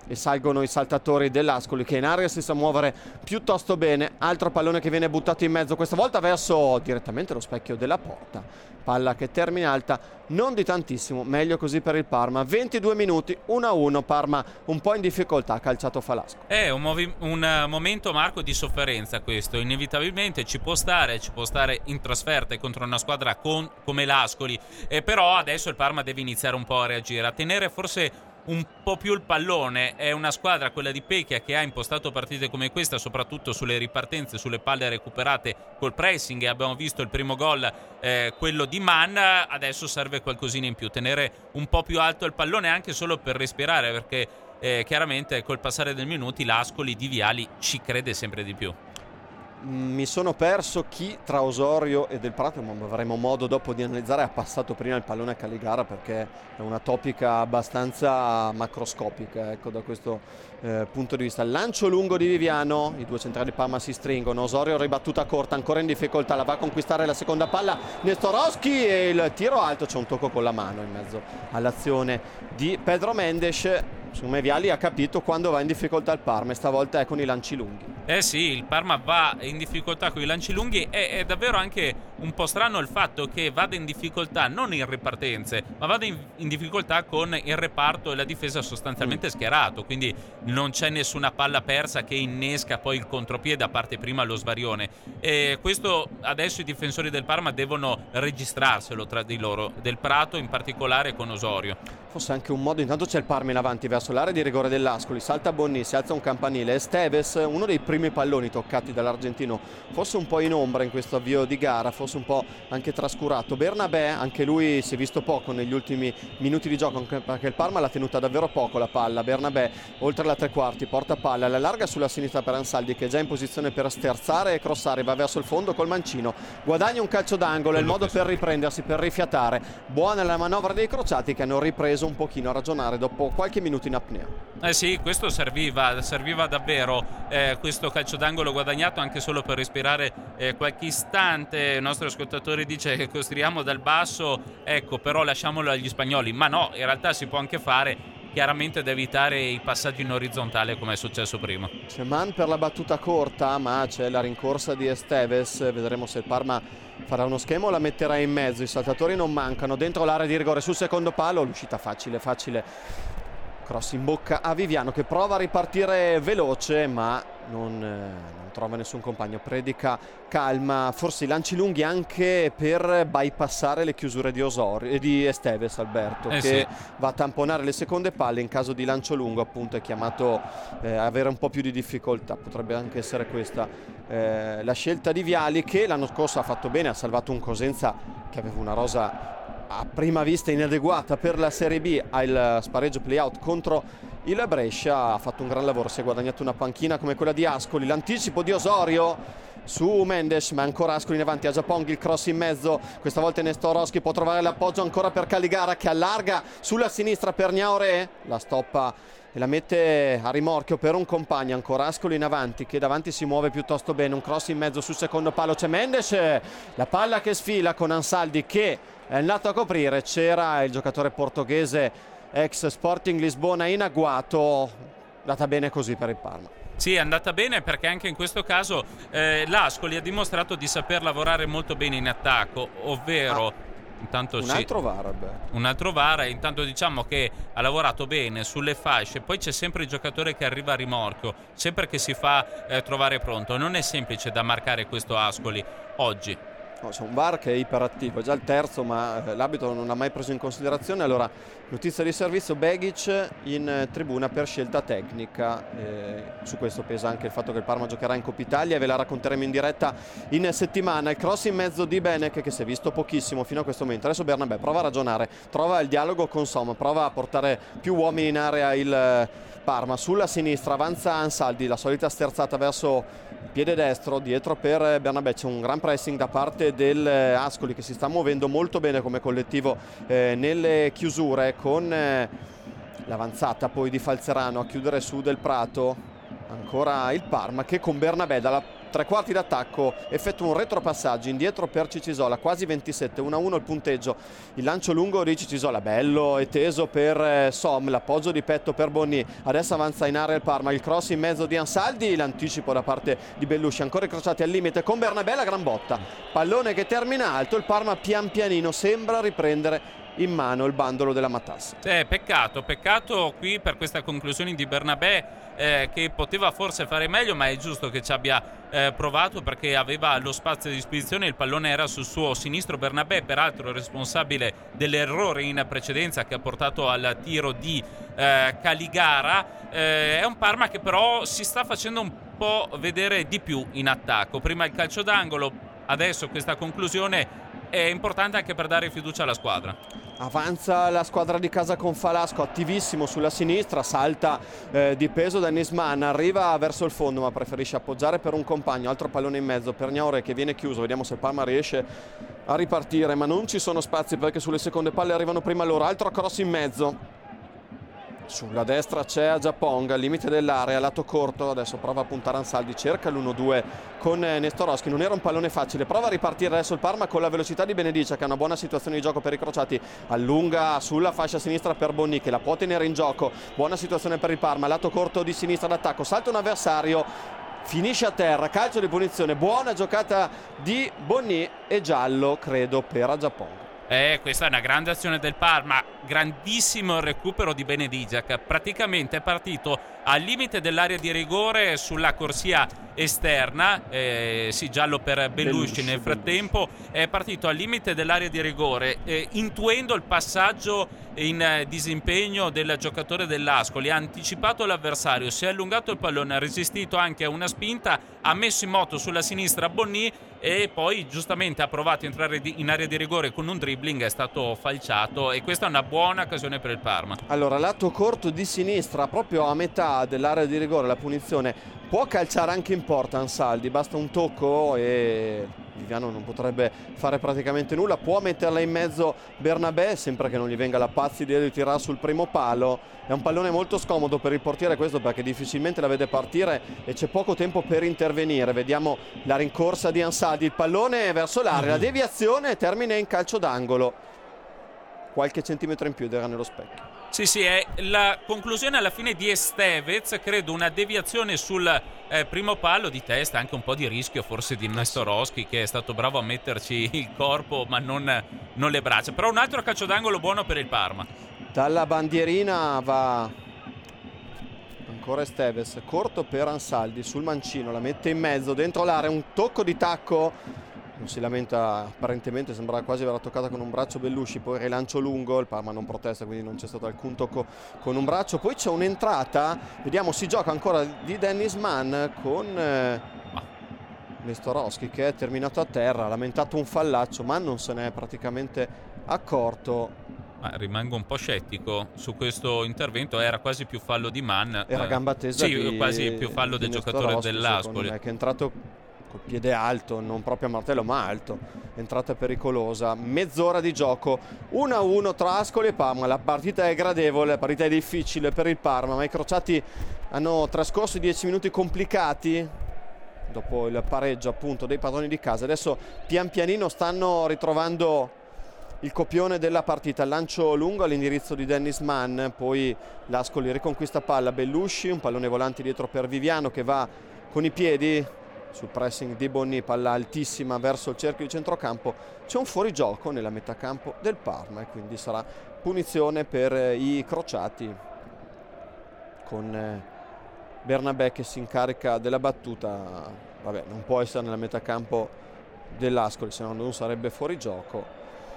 Speaker 1: e salgono i saltatori dell'Ascoli, che in area si sa muovere piuttosto bene. Altro pallone che viene buttato in mezzo, questa volta verso direttamente lo specchio della porta, palla che termina alta, non di tantissimo, meglio così per il Parma. Ventidue minuti, uno a uno, Parma un po' in difficoltà, calciato Falasco.
Speaker 2: È un, movi- un momento, Marco, di sofferenza questo, inevitabilmente ci può stare, ci può stare in trasferta contro una squadra con, come l'Ascoli, eh, però adesso il Parma deve iniziare un po' a reagire, a tenere forse un po' più il pallone. È una squadra, quella di Pecchia, che ha impostato partite come questa soprattutto sulle ripartenze, sulle palle recuperate col pressing, e abbiamo visto il primo gol, eh, quello di Mann. Adesso serve qualcosina in più, tenere un po' più alto il pallone anche solo per respirare, perché eh, chiaramente col passare dei minuti l'Ascoli di Viali ci crede sempre di più.
Speaker 1: Mi sono perso chi tra Osorio e Del Prato, ma avremo modo dopo di analizzare, ha passato prima il pallone a Caligara, perché è una topica abbastanza macroscopica, ecco, da questo eh, punto di vista. Lancio lungo di Viviano, i due centrali Parma si stringono, Osorio ribattuta corta, ancora in difficoltà, la va a conquistare la seconda palla Nestorowski, e il tiro alto, c'è un tocco con la mano in mezzo all'azione di Pedro Mendes. Secondo me Viali ha capito quando va in difficoltà il Parma, e stavolta è con i lanci lunghi.
Speaker 2: Eh sì, il Parma va in difficoltà con i lanci lunghi, e è davvero anche un po' strano il fatto che vada in difficoltà non in ripartenze, ma vada in, in difficoltà con il reparto e la difesa sostanzialmente mm. schierato, quindi non c'è nessuna palla persa che innesca poi il contropiede, a parte prima lo svarione. E questo adesso i difensori del Parma devono registrarselo tra di loro, Del Prato in particolare con Osorio.
Speaker 1: Forse anche un modo, intanto c'è il Parma in avanti verso l'area di rigore dell'Ascoli, salta Bonni, si alza un campanile, Esteves, uno dei primi palloni toccati dall'argentino, forse un po' in ombra in questo avvio di gara, forse un po' anche trascurato. Bernabé, anche lui si è visto poco negli ultimi minuti di gioco, perché il Parma l'ha tenuta davvero poco la palla. Bernabé oltre la tre quarti, porta palla, la larga sulla sinistra per Ansaldi, che è già in posizione per sterzare e crossare, va verso il fondo col mancino, guadagna un calcio d'angolo, è il modo per riprendersi, per rifiatare. Buona la manovra dei crociati, che hanno ripreso un pochino a ragionare dopo qualche minuto in apnea.
Speaker 2: Eh sì, questo serviva, serviva davvero, eh, questo calcio d'angolo guadagnato, anche solo per respirare eh, qualche istante. Il nostro ascoltatore dice che costruiamo dal basso, ecco, però lasciamolo agli spagnoli, ma no, in realtà si può anche fare, chiaramente da evitare i passaggi in orizzontale come è successo prima.
Speaker 1: C'è Mann per la battuta corta, ma c'è la rincorsa di Esteves, vedremo se il Parma farà uno schema o la metterà in mezzo. I saltatori non mancano dentro l'area di rigore sul secondo palo, l'uscita facile facile, cross in bocca a Viviano, che prova a ripartire veloce ma non, eh, non trova nessun compagno, predica calma, forse i lanci lunghi anche per bypassare le chiusure di Osorio e di Esteves, Alberto,
Speaker 2: eh
Speaker 1: che
Speaker 2: sì.
Speaker 1: va a tamponare le seconde palle. In caso di lancio lungo appunto è chiamato eh, a avere un po' più di difficoltà, potrebbe anche essere questa eh, la scelta di Viali, che l'anno scorso ha fatto bene, ha salvato un Cosenza che aveva una rosa a prima vista inadeguata per la Serie B, al spareggio play-out contro il Brescia. Ha fatto un gran lavoro, si è guadagnato una panchina come quella di Ascoli, l'anticipo di Osorio su Mendes, ma ancora Ascoli in avanti, a Giaponghi, il cross in mezzo, questa volta Nestorowski può trovare l'appoggio ancora per Caligara, che allarga sulla sinistra per Niaure, la stoppa e la mette a rimorchio per un compagno. Ancora Ascoli in avanti, che davanti si muove piuttosto bene, un cross in mezzo sul secondo palo, c'è Mendes, la palla che sfila con Ansaldi che è andato a coprire, c'era il giocatore portoghese ex Sporting Lisbona in agguato. Andata bene così per il Parma.
Speaker 2: Sì, è andata bene, perché anche in questo caso eh, l'Ascoli ha dimostrato di saper lavorare molto bene in attacco, ovvero ah. Intanto
Speaker 1: un
Speaker 2: sì,
Speaker 1: altro V A R, Alberto.
Speaker 2: un altro V A R, intanto diciamo che ha lavorato bene sulle fasce, poi c'è sempre il giocatore che arriva a rimorchio, sempre che si fa eh, trovare pronto. Non è semplice da marcare questo Ascoli oggi.
Speaker 1: No, c'è un V A R che è iperattivo, è già il terzo, ma eh, l'arbitro non l'ha mai preso in considerazione. Allora, notizia di servizio, Begic in eh, tribuna per scelta tecnica, eh, su questo pesa anche il fatto che il Parma giocherà in Coppa Italia, e ve la racconteremo in diretta in settimana. Il cross in mezzo di Benek, che si è visto pochissimo fino a questo momento. Adesso Bernabé prova a ragionare, trova il dialogo con Somma, prova a portare più uomini in area il eh, Parma. Sulla sinistra avanza Ansaldi, la solita sterzata verso piede destro, dietro per Bernabé c'è un gran pressing da parte del Ascoli, che si sta muovendo molto bene come collettivo eh, nelle chiusure, con eh, l'avanzata poi di Falzerano a chiudere su Del Prato. Ancora il Parma, che con Bernabé dalla tre quarti d'attacco, effettua un retropassaggio indietro per Cicisola, quasi ventisette, uno a uno il punteggio. Il lancio lungo di Cicisola, bello e teso per eh, Som, l'appoggio di petto per Bonni, adesso avanza in area il Parma, il cross in mezzo di Ansaldi, l'anticipo da parte di Bellusci, ancora incrociati al limite con Bernabé, la gran botta, pallone che termina alto, il Parma pian pianino sembra riprendere in mano il bandolo della Matassa.
Speaker 2: Eh, peccato, peccato qui per questa conclusione di Bernabé, eh, che poteva forse fare meglio, ma è giusto che ci abbia eh, provato, perché aveva lo spazio a disposizione, il pallone era sul suo sinistro. Bernabé, peraltro responsabile dell'errore in precedenza che ha portato al tiro di eh, Caligara. Eh, è un Parma che però si sta facendo un po' vedere di più in attacco, prima il calcio d'angolo, adesso questa conclusione è importante anche per dare fiducia alla squadra.
Speaker 1: Avanza la squadra di casa con Falasco, attivissimo sulla sinistra, salta eh, di peso Dennis Mann, arriva verso il fondo ma preferisce appoggiare per un compagno, altro pallone in mezzo per Gnaure che viene chiuso, vediamo se il Parma riesce a ripartire, ma non ci sono spazi perché sulle seconde palle arrivano prima loro, altro cross in mezzo. Sulla destra c'è Agiapong, al limite dell'area, lato corto, adesso prova a puntare Ansaldi, cerca l'uno due con Nestorowski, non era un pallone facile, prova a ripartire adesso il Parma con la velocità di Benedicia che ha una buona situazione di gioco per i crociati, allunga sulla fascia sinistra per Bonni che la può tenere in gioco, buona situazione per il Parma, lato corto di sinistra d'attacco, salta un avversario, finisce a terra, calcio di punizione, buona giocata di Bonni e giallo credo per Agiapong.
Speaker 2: Eh, questa è una grande azione del Parma, grandissimo il recupero di Benedigia, praticamente è partito al limite dell'area di rigore sulla corsia esterna, eh, sì, giallo per Bellusci, nel frattempo è partito al limite dell'area di rigore, eh, intuendo il passaggio in eh, disimpegno del giocatore dell'Ascoli, ha anticipato l'avversario, si è allungato il pallone, ha resistito anche a una spinta, ha messo in moto sulla sinistra Bonni e poi giustamente ha provato a entrare di, in area di rigore con un dribbling, è stato falciato e questa è una buona occasione per il Parma.
Speaker 1: Allora, lato corto di sinistra, proprio a metà dell'area di rigore, la punizione, può calciare anche in porta Ansaldi, basta un tocco e Viviano non potrebbe fare praticamente nulla, può metterla in mezzo Bernabé, sempre che non gli venga la pazza idea di tirare sul primo palo, è un pallone molto scomodo per il portiere questo perché difficilmente la vede partire e c'è poco tempo per intervenire, vediamo la rincorsa di Ansaldi, il pallone verso l'area, la deviazione termina in calcio d'angolo, qualche centimetro in più ed era nello specchio.
Speaker 2: Sì, sì, è la conclusione alla fine di Estevez, credo una deviazione sul eh, primo palo di testa, anche un po' di rischio forse di Nestorowski che è stato bravo a metterci il corpo ma non, non le braccia, però un altro calcio d'angolo buono per il Parma.
Speaker 1: Dalla bandierina va ancora Estevez, corto per Ansaldi sul mancino, la mette in mezzo dentro l'area, un tocco di tacco, non si lamenta, apparentemente sembrava quasi averla toccata con un braccio Bellusci, poi rilancio lungo, il Parma non protesta quindi non c'è stato alcun tocco con un braccio, poi c'è un'entrata, vediamo si gioca ancora di Dennis Mann con eh, Nestorowski che è terminato a terra, ha lamentato un fallaccio ma non se ne è praticamente accorto.
Speaker 2: Ma rimango un po' scettico su questo intervento, era quasi più fallo di Mann,
Speaker 1: era gamba tesa,
Speaker 2: sì,
Speaker 1: di,
Speaker 2: quasi più fallo del giocatore dell'Ascoli,
Speaker 1: che è entrato col piede alto, non proprio a martello ma alto, entrata pericolosa, mezz'ora di gioco, uno a uno tra Ascoli e Parma, la partita è gradevole, la partita è difficile per il Parma, ma i crociati hanno trascorso dieci minuti complicati dopo il pareggio appunto dei padroni di casa, adesso pian pianino stanno ritrovando il copione della partita, il lancio lungo all'indirizzo di Dennis Mann, poi l'Ascoli riconquista palla, Bellusci, un pallone volante dietro per Viviano che va con i piedi sul pressing di Bonni, palla altissima verso il cerchio di centrocampo, c'è un fuorigioco nella metà campo del Parma e quindi sarà punizione per i crociati con Bernabé che si incarica della battuta, vabbè non può essere nella metà campo dell'Ascoli se no non sarebbe fuorigioco.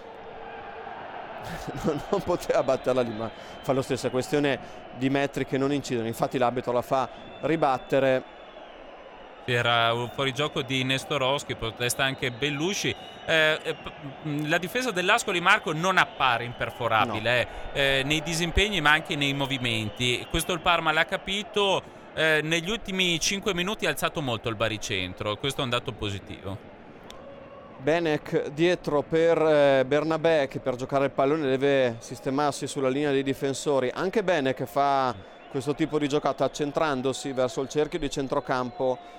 Speaker 1: Non poteva batterla lì ma fa lo stesso, è questione di metri che non incidono, infatti l'arbitro la fa ribattere.
Speaker 2: Era un fuorigioco di Nestorowski, protesta anche Bellusci. Eh, eh, la difesa dell'Ascoli, Marco, non appare imperforabile no. eh, nei disimpegni ma anche nei movimenti. Questo il Parma l'ha capito, eh, negli ultimi cinque minuti ha alzato molto il baricentro, questo è un dato positivo.
Speaker 1: Benek dietro per eh, Bernabé che per giocare il pallone deve sistemarsi sulla linea dei difensori, anche Benek fa questo tipo di giocata accentrandosi verso il cerchio di centrocampo,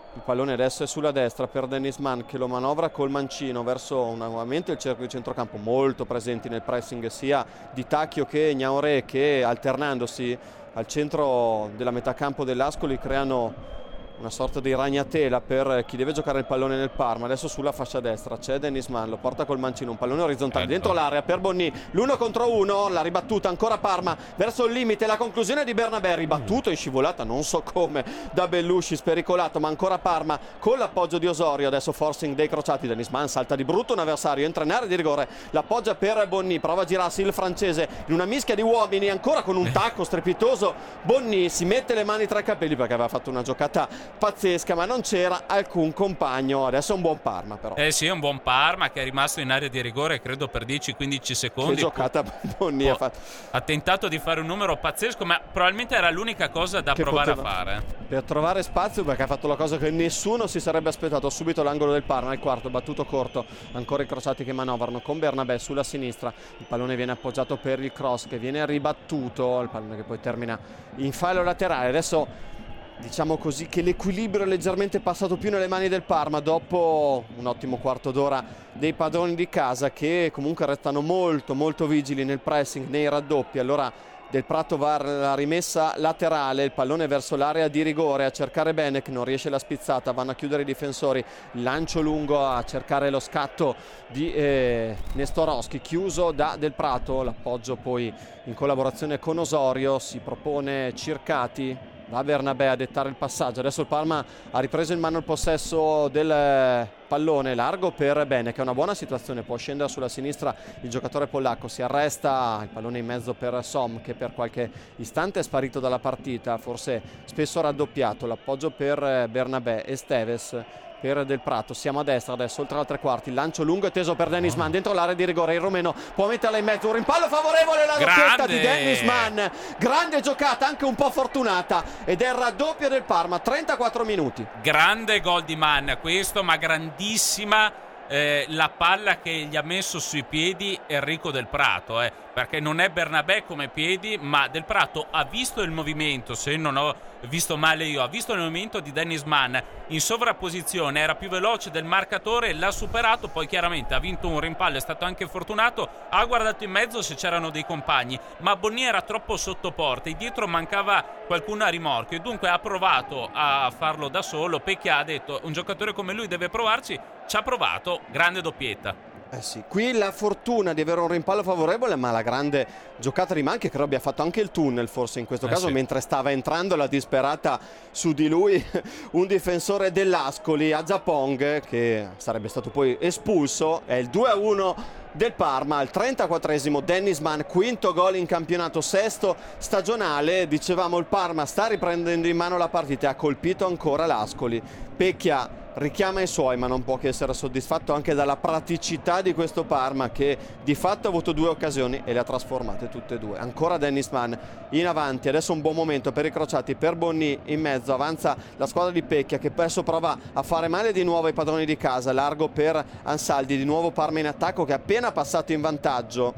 Speaker 1: Il pallone adesso è sulla destra per Dennis Mann, che lo manovra col mancino verso un nuovamente il cerchio di centrocampo, molto presenti nel pressing sia di Tacchio che Gnauré, che alternandosi al centro della metà campo dell'Ascoli creano una sorta di ragnatela per chi deve giocare il pallone nel Parma. Adesso sulla fascia destra c'è Dennis Mann, lo porta col mancino, un pallone orizzontale
Speaker 2: ecco.
Speaker 1: dentro l'area per Bonny, l'uno contro uno, la ribattuta ancora Parma verso il limite, la conclusione di Bernabé, ribattuto e scivolata non so come da Bellusci, spericolato, ma ancora Parma con l'appoggio di Osorio. Adesso forcing dei crociati, Dennis Mann salta di brutto un avversario, entra in area di rigore, l'appoggia per Bonny, prova a girarsi il francese in una mischia di uomini, ancora con un tacco strepitoso Bonny si mette le mani tra i capelli perché aveva fatto una giocata pazzesca, ma non c'era alcun compagno. Adesso è un buon Parma, però
Speaker 2: eh sì, è un buon Parma che è rimasto in area di rigore credo per dieci quindici secondi.
Speaker 1: Che giocata Bonny ha fatto.
Speaker 2: Ha tentato di fare un numero pazzesco, ma probabilmente era l'unica cosa da
Speaker 1: che
Speaker 2: provare
Speaker 1: poteva,
Speaker 2: a fare
Speaker 1: per trovare spazio, perché ha fatto la cosa che nessuno si sarebbe aspettato. Subito l'angolo del Parma, il quarto battuto corto, ancora i crociati che manovrano con Bernabé sulla sinistra, il pallone viene appoggiato per il cross che viene ribattuto, il pallone che poi termina in fallo laterale. Adesso diciamo così che l'equilibrio è leggermente passato più nelle mani del Parma dopo un ottimo quarto d'ora dei padroni di casa, che comunque restano molto molto vigili nel pressing, nei raddoppi. Allora Del Prato va alla rimessa laterale, il pallone verso l'area di rigore, a cercare bene che non riesce la spizzata, vanno a chiudere i difensori, lancio lungo a cercare lo scatto di eh, Nestorowski, chiuso da Del Prato, l'appoggio poi in collaborazione con Osorio, si propone Circati. Va Bernabé a dettare il passaggio. Adesso il Parma ha ripreso in mano il possesso del pallone largo per Bene, che è una buona situazione, può scendere sulla sinistra il giocatore polacco, si arresta, il pallone in mezzo per Som, che per qualche istante è sparito dalla partita, forse spesso raddoppiato. L'appoggio per Bernabé e Esteves per Del Prato. Siamo a destra adesso, oltre la tre quarti, lancio lungo e teso per Dennis Mann dentro l'area di rigore, il romeno può metterla in mezzo, un rimpallo favorevole, la doppietta di Dennis Mann, grande giocata, anche un po' fortunata, ed è il raddoppio del Parma, trentaquattro minuti.
Speaker 2: Grande gol di Mann questo, ma grandissima eh, la palla che gli ha messo sui piedi Enrico Del Prato, eh, perché non è Bernabé come piedi, ma Del Prato ha visto il movimento, se non ho visto male io, ha visto il movimento di Dennis Mann in sovrapposizione, era più veloce del marcatore, l'ha superato, poi chiaramente ha vinto un rimpallo, è stato anche fortunato, ha guardato in mezzo se c'erano dei compagni, ma Bonny era troppo sotto porta e dietro mancava qualcuno a rimorchio e dunque ha provato a farlo da solo. Pecchia ha detto un giocatore come lui deve provarci, ci ha provato, grande doppietta.
Speaker 1: Eh sì, qui la fortuna di avere un rimpallo favorevole, ma la grande giocata di Mann, che credo abbia fatto anche il tunnel forse in questo
Speaker 2: eh
Speaker 1: caso,
Speaker 2: sì.
Speaker 1: mentre stava entrando la disperata su di lui un difensore dell'Ascoli, Agiapong, che sarebbe stato poi espulso. È il due a uno del Parma al trentaquattresimo. Dennis Mann, quinto gol in campionato, sesto stagionale. Dicevamo, il Parma sta riprendendo in mano la partita e ha colpito ancora l'Ascoli. Pecchia richiama i suoi, ma non può che essere soddisfatto anche dalla praticità di questo Parma, che di fatto ha avuto due occasioni e le ha trasformate tutte e due. Ancora Dennis Mann in avanti, adesso un buon momento per i crociati, per Bonny in mezzo, avanza la squadra di Pecchia, che adesso prova a fare male di nuovo ai padroni di casa, largo per Ansaldi, di nuovo Parma in attacco che è appena passato in vantaggio.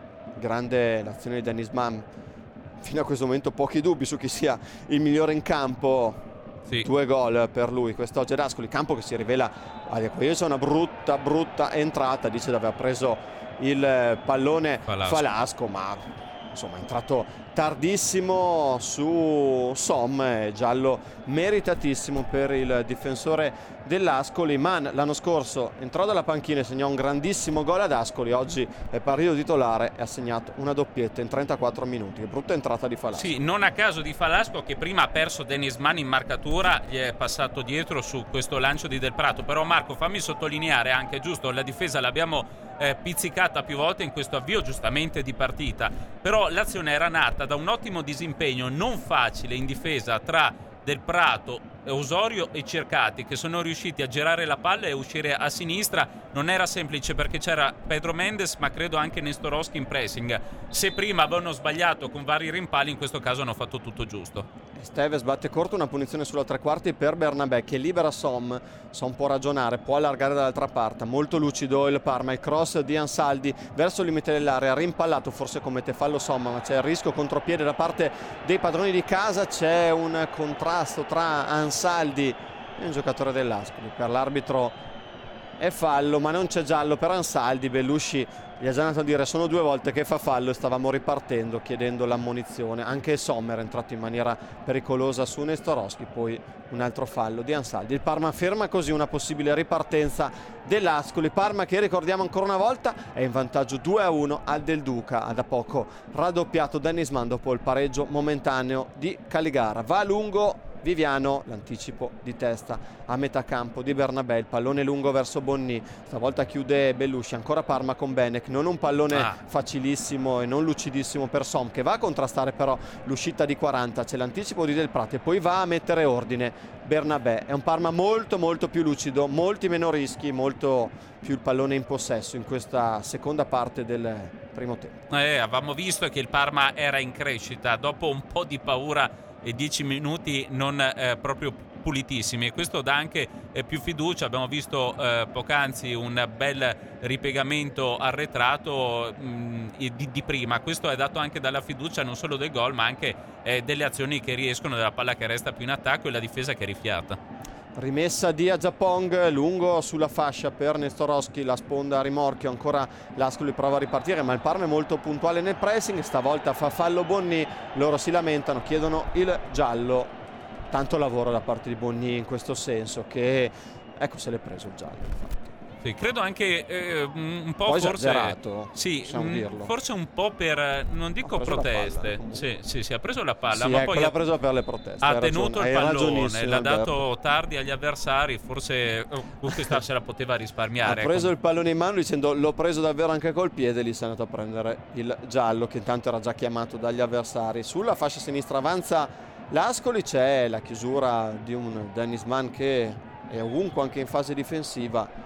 Speaker 1: Grande l'azione di Dennis Mann, fino a questo momento pochi dubbi su chi sia il migliore in campo. Sì. Due gol per lui quest'oggi ad Ascoli, campo che si rivela, qui c'è una brutta brutta entrata, dice di aver preso il pallone Falasco, Falasco ma insomma è entrato tardissimo su Som, giallo meritatissimo per il difensore dell'Ascoli. Mann l'anno scorso entrò dalla panchina e segnò un grandissimo gol ad Ascoli, oggi è partito titolare e ha segnato una doppietta in trentaquattro minuti. Che brutta entrata di Falasco.
Speaker 2: Sì, non a caso di Falasco, che prima ha perso Dennis Mann in marcatura, gli è passato dietro su questo lancio di Del Prato. Però Marco, fammi sottolineare anche, giusto, la difesa l'abbiamo eh, pizzicata più volte in questo avvio giustamente di partita, però l'azione era nata da un ottimo disimpegno non facile in difesa tra Del Prato, Osorio e Circati, che sono riusciti a girare la palla e uscire a sinistra. Non era semplice perché c'era Pedro Mendes, ma credo anche Nestorowski in pressing. Se prima avevano sbagliato con vari rimpalli, in questo caso hanno fatto tutto giusto.
Speaker 1: Steves batte corto, una punizione sulla tre quarti per Bernabé, che libera Som. Som può ragionare, può allargare dall'altra parte, molto lucido il Parma, il cross di Ansaldi verso il limite dell'area, rimpallato, forse commette fallo Som, ma c'è il rischio contropiede da parte dei padroni di casa. C'è un contrasto tra Ansaldi è un giocatore dell'Ascoli. Per l'arbitro è fallo, ma non c'è giallo per Ansaldi. Bellusci gli ha già andato a dire sono due volte che fa fallo e stavamo ripartendo chiedendo l'ammonizione. Anche Sommer è entrato in maniera pericolosa su Nestorowski, poi un altro fallo di Ansaldi. Il Parma ferma così una possibile ripartenza dell'Ascoli. Parma che, ricordiamo ancora una volta, è in vantaggio due a uno al Del Duca. Ha da poco raddoppiato Dennis Mann dopo il pareggio momentaneo di Caligara. Va a lungo Viviano, l'anticipo di testa a metà campo di Bernabé, il pallone lungo verso Bonni, stavolta chiude Bellusci, ancora Parma con Benek, non un pallone ah. facilissimo e non lucidissimo per Som, che va a contrastare però l'uscita di quaranta, c'è l'anticipo di Del Prato e poi va a mettere ordine Bernabé. È un Parma molto molto più lucido, molti meno rischi, molto più il pallone in possesso in questa seconda parte del primo tempo.
Speaker 2: Eh, avevamo visto che il Parma era in crescita dopo un po' di paura e dieci minuti non eh, proprio pulitissimi, e questo dà anche eh, più fiducia. Abbiamo visto eh, poc'anzi un bel ripiegamento arretrato mh, di, di prima. Questo è dato anche dalla fiducia non solo del gol, ma anche eh, delle azioni che riescono, della palla che resta più in attacco e la difesa che è rifiata.
Speaker 1: Rimessa di Agiapong, lungo sulla fascia per Nestorowski, la sponda a rimorchio, ancora l'Ascoli prova a ripartire, ma il Parma è molto puntuale nel pressing, stavolta fa fallo Bonni, loro si lamentano, chiedono il giallo. Tanto lavoro da parte di Bonni in questo senso, che ecco, se l'è preso il giallo.
Speaker 2: Sì, credo anche eh, un po'
Speaker 1: Poi
Speaker 2: forse
Speaker 1: esagerato,
Speaker 2: sì,
Speaker 1: possiamo dirlo.
Speaker 2: Forse un po' per, non dico proteste, palla, sì, sì, sì, ha preso la palla,
Speaker 1: sì,
Speaker 2: ma
Speaker 1: ecco,
Speaker 2: poi
Speaker 1: l'ha preso per le proteste,
Speaker 2: ha tenuto
Speaker 1: ragione,
Speaker 2: il pallone, l'ha
Speaker 1: Alberto.
Speaker 2: dato tardi agli avversari, forse oh, questa se la poteva risparmiare.
Speaker 1: Ha preso
Speaker 2: ecco.
Speaker 1: il pallone in mano dicendo l'ho preso davvero anche col piede, lì si è andato a prendere il giallo, che intanto era già chiamato dagli avversari. Sulla fascia sinistra avanza l'Ascoli, c'è la chiusura di un Dennis Mann che è ovunque anche in fase difensiva.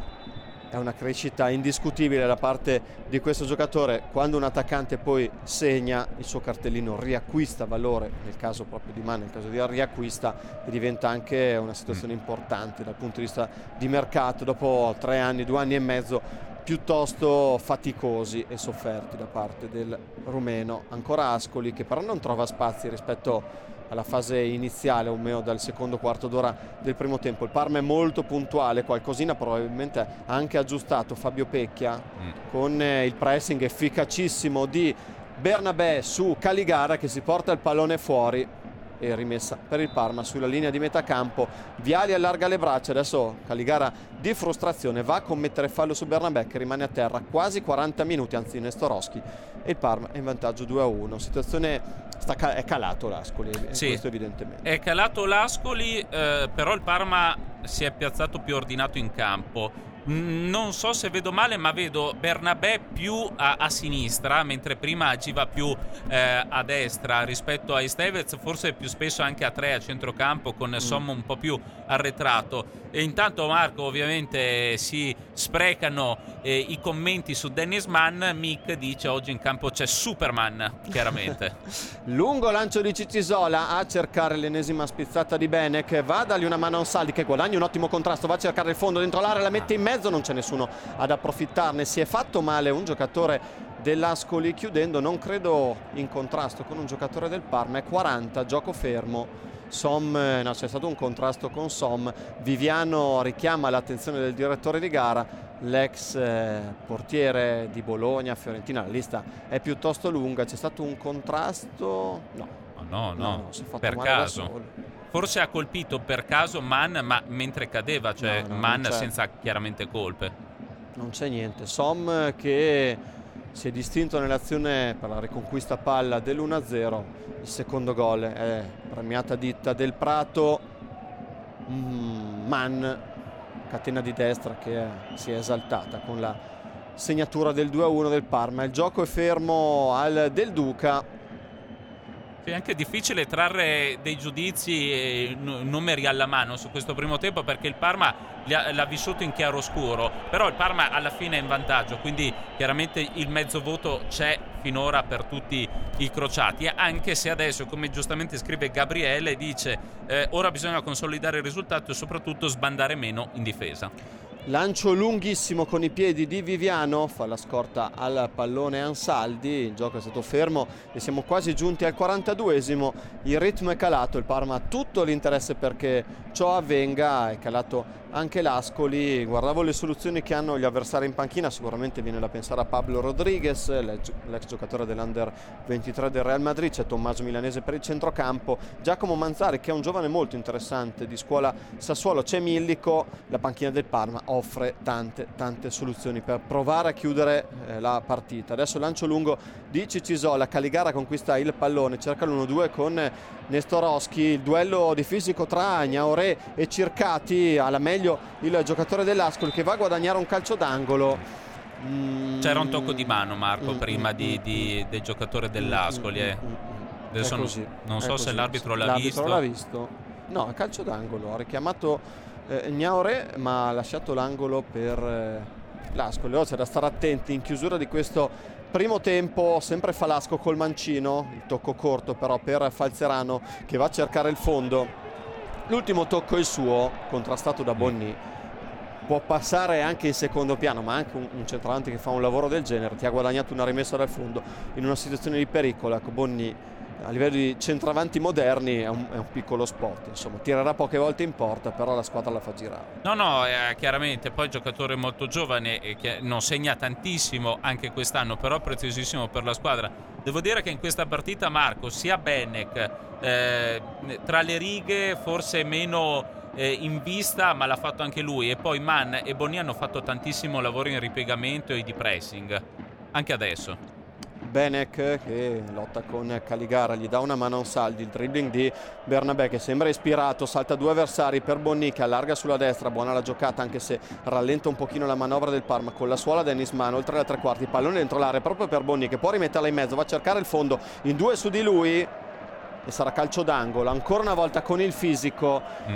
Speaker 1: È una crescita indiscutibile da parte di questo giocatore. Quando un attaccante poi segna, il suo cartellino riacquista valore, nel caso proprio di Mann, nel caso di riacquista, e diventa anche una situazione importante dal punto di vista di mercato dopo tre anni, due anni e mezzo piuttosto faticosi e sofferti da parte del rumeno. Ancora Ascoli che però non trova spazi rispetto alla fase iniziale, o meno dal secondo quarto d'ora del primo tempo. Il Parma è molto puntuale, qualcosina probabilmente ha anche aggiustato Fabio Pecchia mm. con eh, il pressing efficacissimo di Bernabé su Caligara, che si porta il pallone fuori, e rimessa per il Parma sulla linea di metà campo. Viali allarga le braccia, adesso Caligara di frustrazione va a commettere fallo su Bernabé, che rimane a terra quasi quaranta minuti, anzi Nestorowski, e il Parma è in vantaggio due a uno. Situazione sta cal- è calato l'Ascoli,
Speaker 2: sì,
Speaker 1: questo evidentemente
Speaker 2: è calato l'Ascoli, eh, però il Parma si è piazzato più ordinato in campo. Non so se vedo male, ma vedo Bernabé più a, a sinistra, mentre prima agiva più eh, a destra rispetto a Estevez, forse più spesso anche a tre a centrocampo, con Sommo un po' più arretrato. E intanto, Marco, ovviamente si sprecano eh, i commenti su Dennis Mann. Mick dice oggi in campo c'è Superman, chiaramente.
Speaker 1: Lungo lancio di Cicisola a cercare l'ennesima spizzata di Benek, va a dargli una mano a Ansaldi che guadagna un ottimo contrasto, va a cercare il fondo dentro l'area, la mette in mezzo, non c'è nessuno ad approfittarne. Si è fatto male un giocatore dell'Ascoli chiudendo, non credo in contrasto con un giocatore del Parma. È quaranta, gioco fermo. Som, no, c'è stato un contrasto con Som. Viviano richiama l'attenzione del direttore di gara, l'ex eh, portiere di Bologna, Fiorentina. La lista è piuttosto lunga. C'è stato un contrasto? No,
Speaker 2: no, no, no, no
Speaker 1: si è fatto
Speaker 2: per
Speaker 1: male
Speaker 2: caso. Forse ha colpito per caso Mann, ma mentre cadeva, cioè no, no, Mann senza chiaramente colpe.
Speaker 1: Non c'è niente. Som che si è distinto nell'azione per la riconquista palla dell'uno a zero. Il secondo gol è premiata ditta del Prato. mm, Mann, catena di destra, che si è esaltata con la segnatura del due a uno del Parma. Il gioco è fermo al Del Duca.
Speaker 2: È anche difficile trarre dei giudizi e numeri alla mano su questo primo tempo, perché il Parma l'ha vissuto in chiaroscuro, però il Parma alla fine è in vantaggio, quindi chiaramente il mezzo voto c'è finora per tutti i crociati, anche se adesso, come giustamente scrive Gabriele, dice eh, ora bisogna consolidare il risultato e soprattutto sbandare meno in difesa.
Speaker 1: Lancio lunghissimo con i piedi di Viviano, fa la scorta al pallone Ansaldi, il gioco è stato fermo e siamo quasi giunti al quarantaduesimo, il ritmo è calato, il Parma ha tutto l'interesse perché ciò avvenga, è calato anche l'Ascoli. Guardavo le soluzioni che hanno gli avversari in panchina, sicuramente viene da pensare a Pablo Rodriguez, l'ex giocatore dell'Under ventitré del Real Madrid, c'è Tommaso Milanese per il centrocampo, Giacomo Manzari che è un giovane molto interessante di scuola Sassuolo, c'è Millico, la panchina del Parma offre tante tante soluzioni per provare a chiudere eh, la partita. Adesso lancio lungo di Cicisola, Caligara conquista il pallone, cerca l'uno due con Nestorowski, il duello di fisico tra Gnauré e Circati, alla meglio il giocatore dell'Ascoli che va a guadagnare un calcio d'angolo.
Speaker 2: mm. C'era un tocco di mano, Marco, mm, prima mm, di, di, del giocatore dell'Ascoli eh. Adesso non, non so se l'arbitro l'ha
Speaker 1: l'arbitro
Speaker 2: visto
Speaker 1: l'ha visto no, è calcio d'angolo, ha richiamato eh, Gnauré ma ha lasciato l'angolo per eh, l'Ascoli. Ora c'è da stare attenti in chiusura di questo primo tempo, sempre Falasco col mancino, il tocco corto però per Falzerano che va a cercare il fondo. L'ultimo tocco è il suo, contrastato da Bonni, può passare anche in secondo piano, ma anche un, un centravanti che fa un lavoro del genere ti ha guadagnato una rimessa dal fondo in una situazione di pericolo. Ecco, Bonni a livello di centravanti moderni è un, è un piccolo spot, insomma tirerà poche volte in porta, però la squadra la fa girare.
Speaker 2: No no, eh, chiaramente poi giocatore molto giovane e che non segna tantissimo anche quest'anno, però preziosissimo per la squadra. Devo dire che in questa partita, Marco, sia Benek eh, tra le righe forse meno eh, in vista, ma l'ha fatto anche lui, e poi Mann e Bonni hanno fatto tantissimo lavoro in ripiegamento e di pressing anche adesso.
Speaker 1: Benek che lotta con Caligara, gli dà una mano a Ansaldi, il dribbling di Bernabé che sembra ispirato, salta due avversari per Bonni che allarga sulla destra, buona la giocata anche se rallenta un pochino la manovra del Parma con la suola Dennis Mann, oltre la tre quarti, pallone dentro l'area proprio per Bonni che può rimetterla in mezzo, va a cercare il fondo in due su di lui e sarà calcio d'angolo, ancora una volta con il fisico. Mm.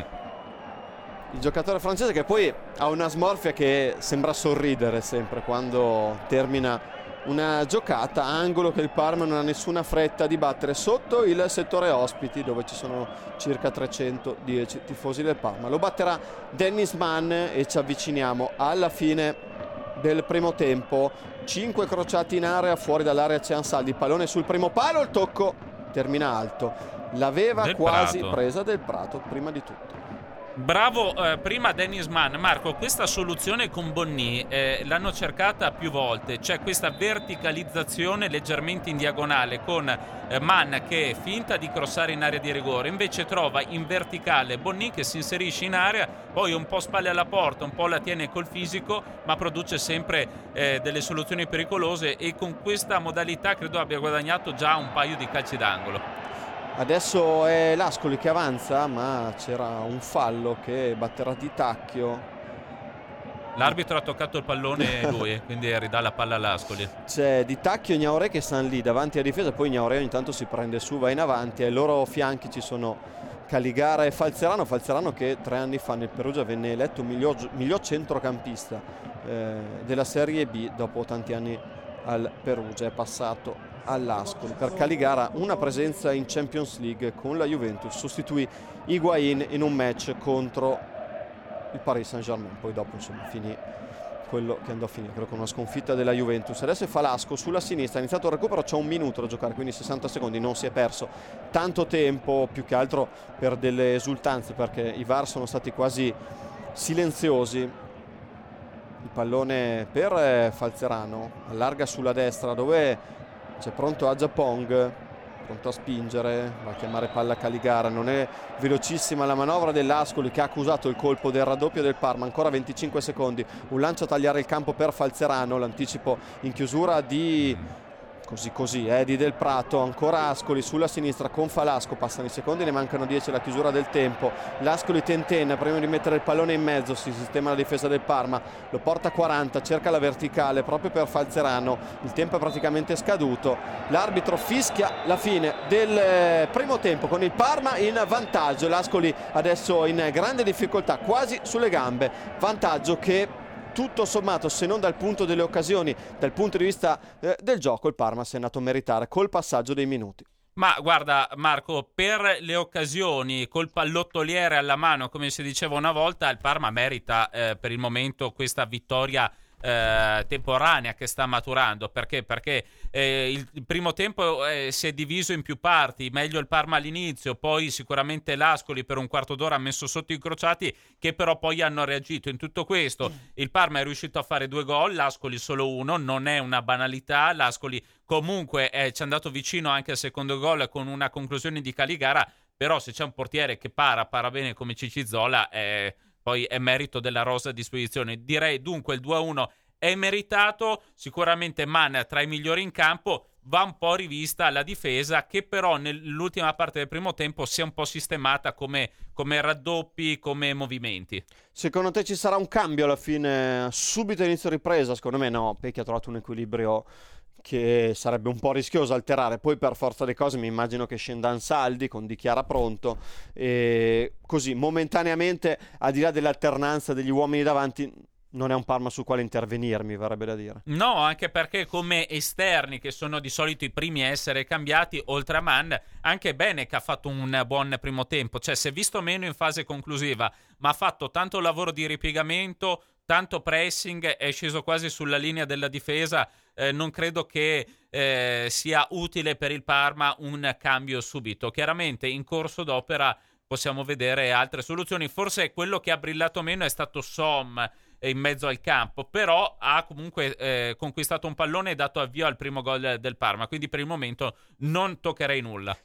Speaker 1: Il giocatore francese che poi ha una smorfia che sembra sorridere sempre quando termina una giocata, angolo che il Parma non ha nessuna fretta di battere sotto il settore ospiti dove ci sono circa trecentodieci tifosi del Parma. Lo batterà Dennis Mann e ci avviciniamo alla fine del primo tempo. Cinque crociati in area, fuori dall'area c'è Ansaldi, pallone sul primo palo, il tocco termina alto, l'aveva del quasi Prato. Presa del Prato prima di tutto.
Speaker 2: Bravo eh, prima Dennis Mann. Marco, questa soluzione con Bonni eh, l'hanno cercata più volte, c'è questa verticalizzazione leggermente in diagonale con eh, Mann che finta di crossare in area di rigore, invece trova in verticale Bonni che si inserisce in area, poi un po' spalle alla porta, un po' la tiene col fisico, ma produce sempre eh, delle soluzioni pericolose e con questa modalità credo abbia guadagnato già un paio di calci d'angolo.
Speaker 1: Adesso è l'Ascoli che avanza, ma c'era un fallo che batterà Di Tacchio.
Speaker 2: L'arbitro ha toccato il pallone lui, quindi ridà la palla all'Ascoli.
Speaker 1: C'è Di Tacchio e Gnauré che stanno lì davanti a difesa, poi Gnauré ogni tanto si prende su, va in avanti, ai loro fianchi ci sono Caligara e Falzerano. Falzerano che tre anni fa nel Perugia venne eletto miglior, miglior centrocampista eh, della Serie B dopo tanti anni al Perugia, è passato all'Ascoli. Per Caligara una presenza in Champions League con la Juventus, sostituì Higuain in un match contro il Paris Saint-Germain, poi dopo insomma finì quello che andò a finire, credo con una sconfitta della Juventus. Adesso è Falasco sulla sinistra, ha iniziato il recupero, c'è un minuto da giocare, quindi sessanta secondi, non si è perso tanto tempo, più che altro per delle esultanze perché i V A R sono stati quasi silenziosi. Il pallone per Falzerano, allarga sulla destra dove c'è pronto Agiapong, pronto a spingere, va a chiamare palla Caligara, non è velocissima la manovra dell'Ascoli che ha accusato il colpo del raddoppio del Parma, ancora venticinque secondi, un lancio a tagliare il campo per Falzerano, l'anticipo in chiusura di così così eh, di Del Prato, ancora Ascoli sulla sinistra con Falasco, passano i secondi, ne mancano dieci alla chiusura del tempo, l'Ascoli tentenna prima di mettere il pallone in mezzo, si sistema la difesa del Parma, lo porta a quaranta, cerca la verticale proprio per Falzerano, il tempo è praticamente scaduto, l'arbitro fischia la fine del primo tempo con il Parma in vantaggio, l'Ascoli adesso in grande difficoltà, quasi sulle gambe, vantaggio che tutto sommato, se non dal punto delle occasioni, dal punto di vista eh, del gioco, il Parma si è andato a meritare col passaggio dei minuti.
Speaker 2: Ma guarda Marco, per le occasioni col pallottoliere alla mano, come si diceva una volta, il Parma merita eh, per il momento questa vittoria eh, temporanea che sta maturando. Perché? Perché eh, il, il primo tempo eh, si è diviso in più parti, meglio il Parma all'inizio, poi sicuramente l'Ascoli per un quarto d'ora ha messo sotto i crociati, che però poi hanno reagito. In tutto questo il Parma è riuscito a fare due gol, l'Ascoli solo uno, non è una banalità. L'Ascoli comunque eh, ci è andato vicino anche al secondo gol con una conclusione di Caligara, però se c'è un portiere che para, para bene come Cicizzola, eh, poi è merito della rosa a disposizione. Direi dunque il due a uno è meritato, sicuramente Man tra i migliori in campo. Va un po' rivista la difesa, che però nell'ultima parte del primo tempo si è un po' sistemata come, come raddoppi, come movimenti.
Speaker 1: Secondo te ci sarà un cambio alla fine, subito inizio ripresa? Secondo me no, Pecchi ha trovato un equilibrio che sarebbe un po' rischioso alterare. Poi per forza delle cose mi immagino che scenda Ansaldi con Di Chiara pronto, e così momentaneamente, al di là dell'alternanza degli uomini davanti, non è un Parma sul quale intervenire, mi verrebbe da dire.
Speaker 2: No, anche perché come esterni, che sono di solito i primi a essere cambiati, oltre a Mann, anche Benek ha fatto un buon primo tempo. Cioè, si è visto meno in fase conclusiva, ma ha fatto tanto lavoro di ripiegamento, tanto pressing, è sceso quasi sulla linea della difesa. Eh, non credo che eh, sia utile per il Parma un cambio subito. Chiaramente in corso d'opera possiamo vedere altre soluzioni. Forse quello che ha brillato meno è stato Som in mezzo al campo, però ha comunque eh, conquistato un pallone e dato avvio al primo gol del Parma, quindi per il momento non toccherei nulla.